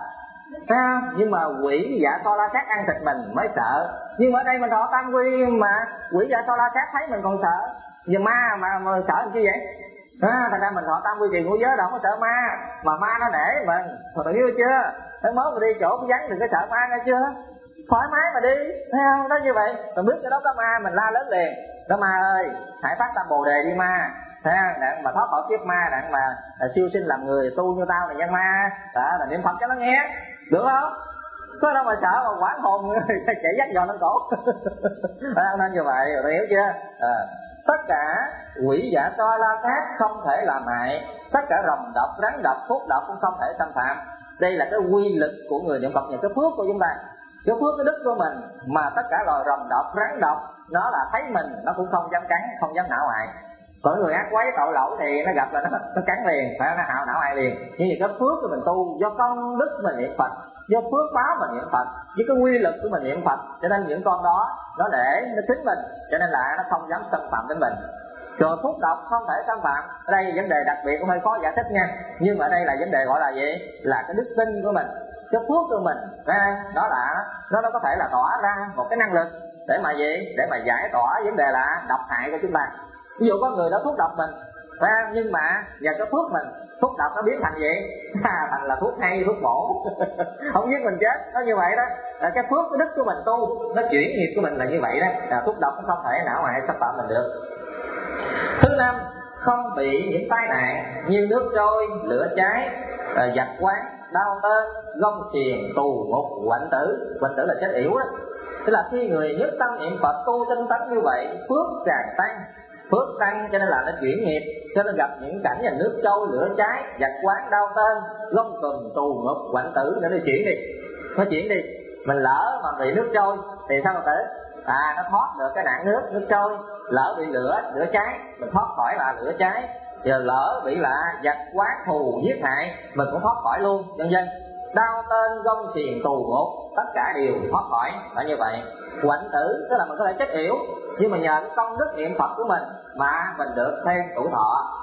À, nhưng mà quỷ dạ so la sát ăn thịt mình mới sợ. Nhưng mà ở đây mình thọ tam quy mà quỷ dạ so la sát thấy mình còn sợ, giờ ma mà, mà sợ làm chi vậy? À, thành ra mình thọ tam quy trì ngũ giới đâu không có sợ ma, mà ma nó nể mình. Thật hiểu chưa? Tới mốt mà đi chỗ có vắng đừng có sợ ma nghe chưa? Thoải mái mà đi, thấy không? Đó như vậy, mình biết cái đó có ma mình la lớn liền. Đó ma ơi, hãy phát tâm bồ đề đi ma. Thấy không? Đặng mà thoát khỏi kiếp ma, đặng mà à, siêu sinh làm người tu như tao này nhân ma. Đó, là niệm Phật cho nó nghe, được không? Có đâu mà sợ mà quán hồn chạy dắt giò lên cổ. Nên như vậy, rồi hiểu chưa? À, tất cả quỷ giả toa la khác không thể làm hại, tất cả rồng độc, rắn độc, thuốc độc cũng không thể xâm phạm. Đây là cái quy lực của người niệm Phật, những cái phước của chúng ta, cái phước cái đức của mình mà tất cả loài rồng độc, rắn độc nó là thấy mình nó cũng không dám cắn, không dám nảo hại. Còn người ác quấy tội lỗi thì nó gặp là nó, nó cắn liền, phải nó hạo não hại liền. Nhưng vì cái phước của mình tu do công đức mình niệm Phật, do phước báo mình niệm Phật, với cái quy lực của mình niệm Phật, cho nên những con đó nó để nó kính mình, cho nên là nó không dám xâm phạm đến mình. Rồi thuốc độc không thể xâm phạm, ở đây vấn đề đặc biệt cũng hơi khó giải thích nha, nhưng mà ở đây là vấn đề gọi là gì? Là cái đức tin của mình, cái phước của mình, đó là nó nó có thể là tỏa ra một cái năng lực để mà gì? Để mà giải tỏa vấn đề là độc hại của chúng ta. Ví dụ có người đó thuốc độc mình, nhưng mà nhờ cái phước mình, thuốc độc nó biến thành gì? Thành là thuốc hay, thuốc bổ không giết mình chết, nó như vậy đó. Là cái phước cái đức của mình tu, nó chuyển nghiệp của mình là như vậy đó. À, thuốc độc cũng không thể não hại xâm phạm mình được. Thứ năm, không bị những tai nạn như nước trôi, lửa cháy, giặc quán, đau tơn, gông xiềng, tù ngục, quạnh tử. Quạnh tử là chết yểu đó. Tức là khi người nhất tâm niệm Phật tu tinh tấn như vậy, phước càng tăng, phước tăng cho nên là nó chuyển nghiệp, cho nên gặp những cảnh như nước trôi, lửa cháy, giặc quán, đau tơn, gông cùm, tù ngục, quạnh tử, nó đi chuyển đi, nó chuyển đi. Mình lỡ mà bị nước trôi thì sao mà tử? À, nó thoát được cái nạn nước, nước trôi. Lỡ bị lửa, lửa cháy, mình thoát khỏi là lửa cháy. Giờ lỡ bị là giặc quán thù giết hại, mình cũng thoát khỏi luôn, vân vân. Đau tên, gông xiềng, tù ngục, tất cả đều thoát khỏi, là như vậy. Quạnh tử tức là mình có thể chết yểu, nhưng mà nhờ cái công đức niệm Phật của mình mà mình được thêm tuổi thọ.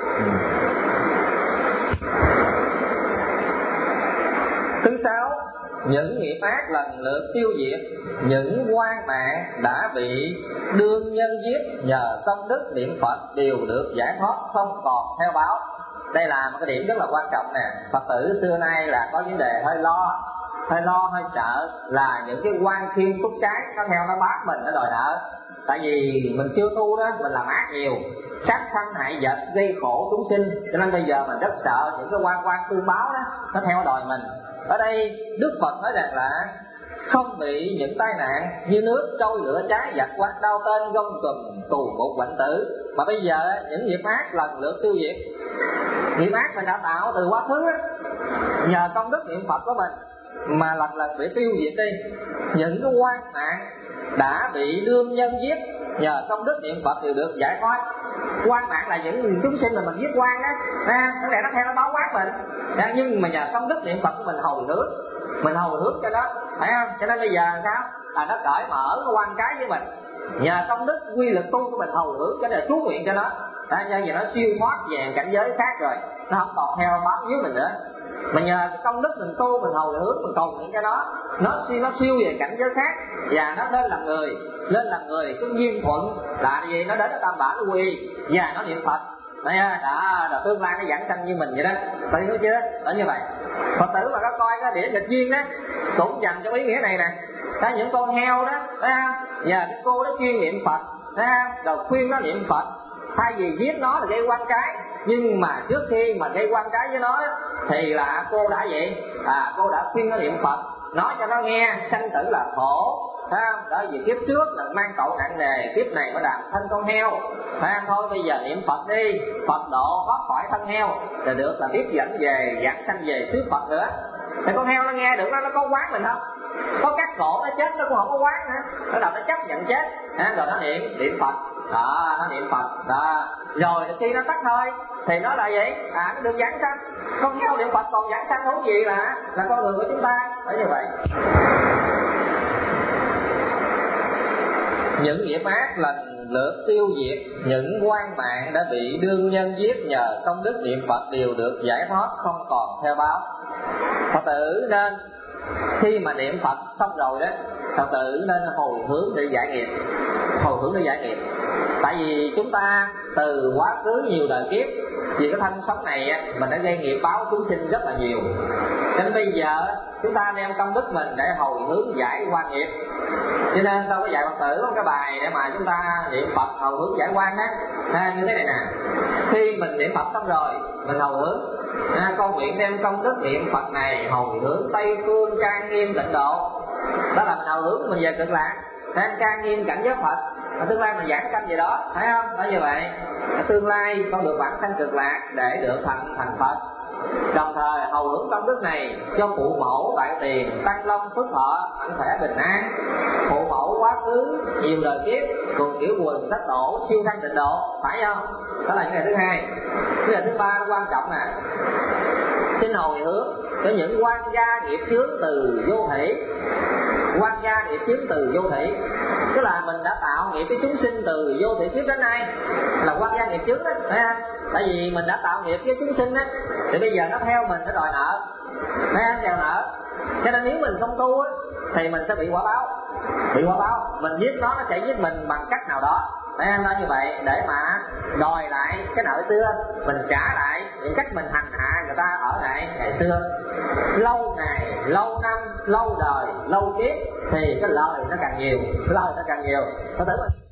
Thứ sáu, những nghiệp ác lần lượt tiêu diệt, những quan mạng đã bị đương nhân giết nhờ công đức niệm Phật đều được giải thoát, không còn theo báo. Đây là một cái điểm rất là quan trọng nè. Phật tử xưa nay là có vấn đề hơi lo, hơi lo, hơi sợ là những cái quan khiên túc trái nó theo nó bám mình, nó đòi nợ. Tại vì mình chưa tu đó, mình làm ác nhiều, sát sanh hại vật, gây khổ chúng sinh, cho nên bây giờ mình rất sợ những cái quan quan tương báo đó nó theo đòi mình. Ở đây Đức Phật nói rằng là không bị những tai nạn như nước trôi, lửa cháy, giặc quán, đau tên, gông cùm, tù ngục, quạnh tử. Mà bây giờ những nghiệp ác lần lượt tiêu diệt. Nghiệp ác mình đã tạo từ quá khứ đó, nhờ công đức niệm Phật của mình mà lần lần bị tiêu diệt đi. Những cái quan mạng đã bị đương nhân giết nhờ công đức niệm Phật đều được giải thoát. Quan mạng là những chúng sinh mà mình giết quan đó, à, cái này nó theo nó báo quát mình, à, nhưng mà nhờ công đức niệm Phật của mình hồi hướng, mình hồi hướng cho nó, phải không? Cho nên bây giờ sao? Là nó cởi mở nó quan trái với mình, nhờ công đức quy lực tu của mình hồi hướng cho nên chú nguyện cho nó, à, cho giờ nó siêu thoát về cảnh giới khác rồi, nó không còn theo bám dưới mình nữa. Mà nhờ cái công đức mình tu, mình hồi hướng, mình cầu nguyện cho nó, nó siêu nó siêu về cảnh giới khác và nó lên làm người, lên làm người cái duyên thuận là gì? Nó đến nó tam bảo nó quy và nó niệm Phật. Đấy, đó, rồi tương lai nó giảng sanh như mình vậy đó, phải hiểu chưa? Đó như vậy. Phật tử mà có coi cái đĩa nghịch duyên đó cũng dành cho ý nghĩa này nè. Đó, những con heo đó, thấy không? Giờ cái cô đó chuyên niệm Phật, thấy không? Rồi khuyên nó niệm Phật, thay vì giết nó là gây quan trái, nhưng mà trước khi mà gây quan trái với nó đó, thì là cô đã vậy, à cô đã khuyên nó niệm Phật, nói cho nó nghe sanh tử là khổ, phải không? Đó vì kiếp trước là mang tội nặng nề, kiếp này mới làm thân con heo, phải không? Thôi bây giờ niệm Phật đi, Phật độ thoát khỏi thân heo, rồi được là tiếp dẫn về giảng sanh về xứ Phật nữa. Thì con heo nó nghe được, nó nó có quát mình không? Có cắt cổ nó chết nó cũng không có quát nữa, nó đầu nó chấp nhận chết, à, rồi nó niệm niệm Phật, đó nó niệm Phật đó, rồi khi nó tắt hơi thì nó là vậy, à nó được giảng sanh. Con heo niệm Phật còn giảng sanh không gì là là con người của chúng ta, phải như vậy. Những nghiệp ác lần lượt tiêu diệt, những quan mạng đã bị đương nhân giết nhờ công đức niệm Phật đều được giải thoát, không còn theo báo. Phật tử nên khi mà niệm Phật xong rồi đó, Phật tử nên hồi hướng để giải nghiệp, hồi hướng để giải nghiệp. Tại vì chúng ta từ quá khứ nhiều đời kiếp, vì cái thân sống này mình đã gây nghiệp báo chúng sinh rất là nhiều, nên bây giờ chúng ta đem công đức mình để hồi hướng giải quan nghiệp. Cho nên tôi có dạy Phật tử một cái bài để mà chúng ta niệm Phật hồi hướng giải quan đó, à, như thế này nè. Khi mình niệm Phật xong rồi mình hồi hướng, à, con nguyện đem công đức niệm Phật này hồi hướng Tây Phương trang nghiêm tịnh độ. Đó là mình hồi hướng mình về cực lạc, à, trang nghiêm cảnh giới Phật, ở tương lai mình giảng sanh gì đó, phải không? Nói như vậy, ở tương lai con được bản sanh cực lạc để được thành thành Phật, đồng thời hầu hưởng công đức này cho phụ mẫu tại tiền tăng long phước thọ mạnh khỏe bình an. Phụ mẫu quá khứ nhiều đời kiếp cùng kiểu quần thất độ siêu thăng tịnh độ, phải không? Đó là cái ngày thứ hai. Cái ngày thứ ba nó quan trọng nè, xin hồi hướng cho những quan gia nghiệp chướng từ vô thủy. Quan gia nghiệp chướng từ vô thủy tức là mình đã tạo nghiệp với chúng sinh từ vô thủy kiếp đến nay, là quan gia nghiệp chướng đó, phải không? Tại vì mình đã tạo nghiệp với chúng sinh á, thì bây giờ nó theo mình, nó đòi nợ, phải không? Đòi nợ, cho nên nếu mình không tu á thì mình sẽ bị quả báo. Bị quả báo, mình giết nó, nó sẽ giết mình bằng cách nào đó, phải không? Nói như vậy để mà đòi lại cái nợ xưa, mình trả lại những cách mình hành hạ người ta ở lại ngày xưa. Lâu ngày, lâu năm, lâu đời, lâu kiếp thì cái lời nó càng nhiều, cái lời nó càng nhiều. Có thể mình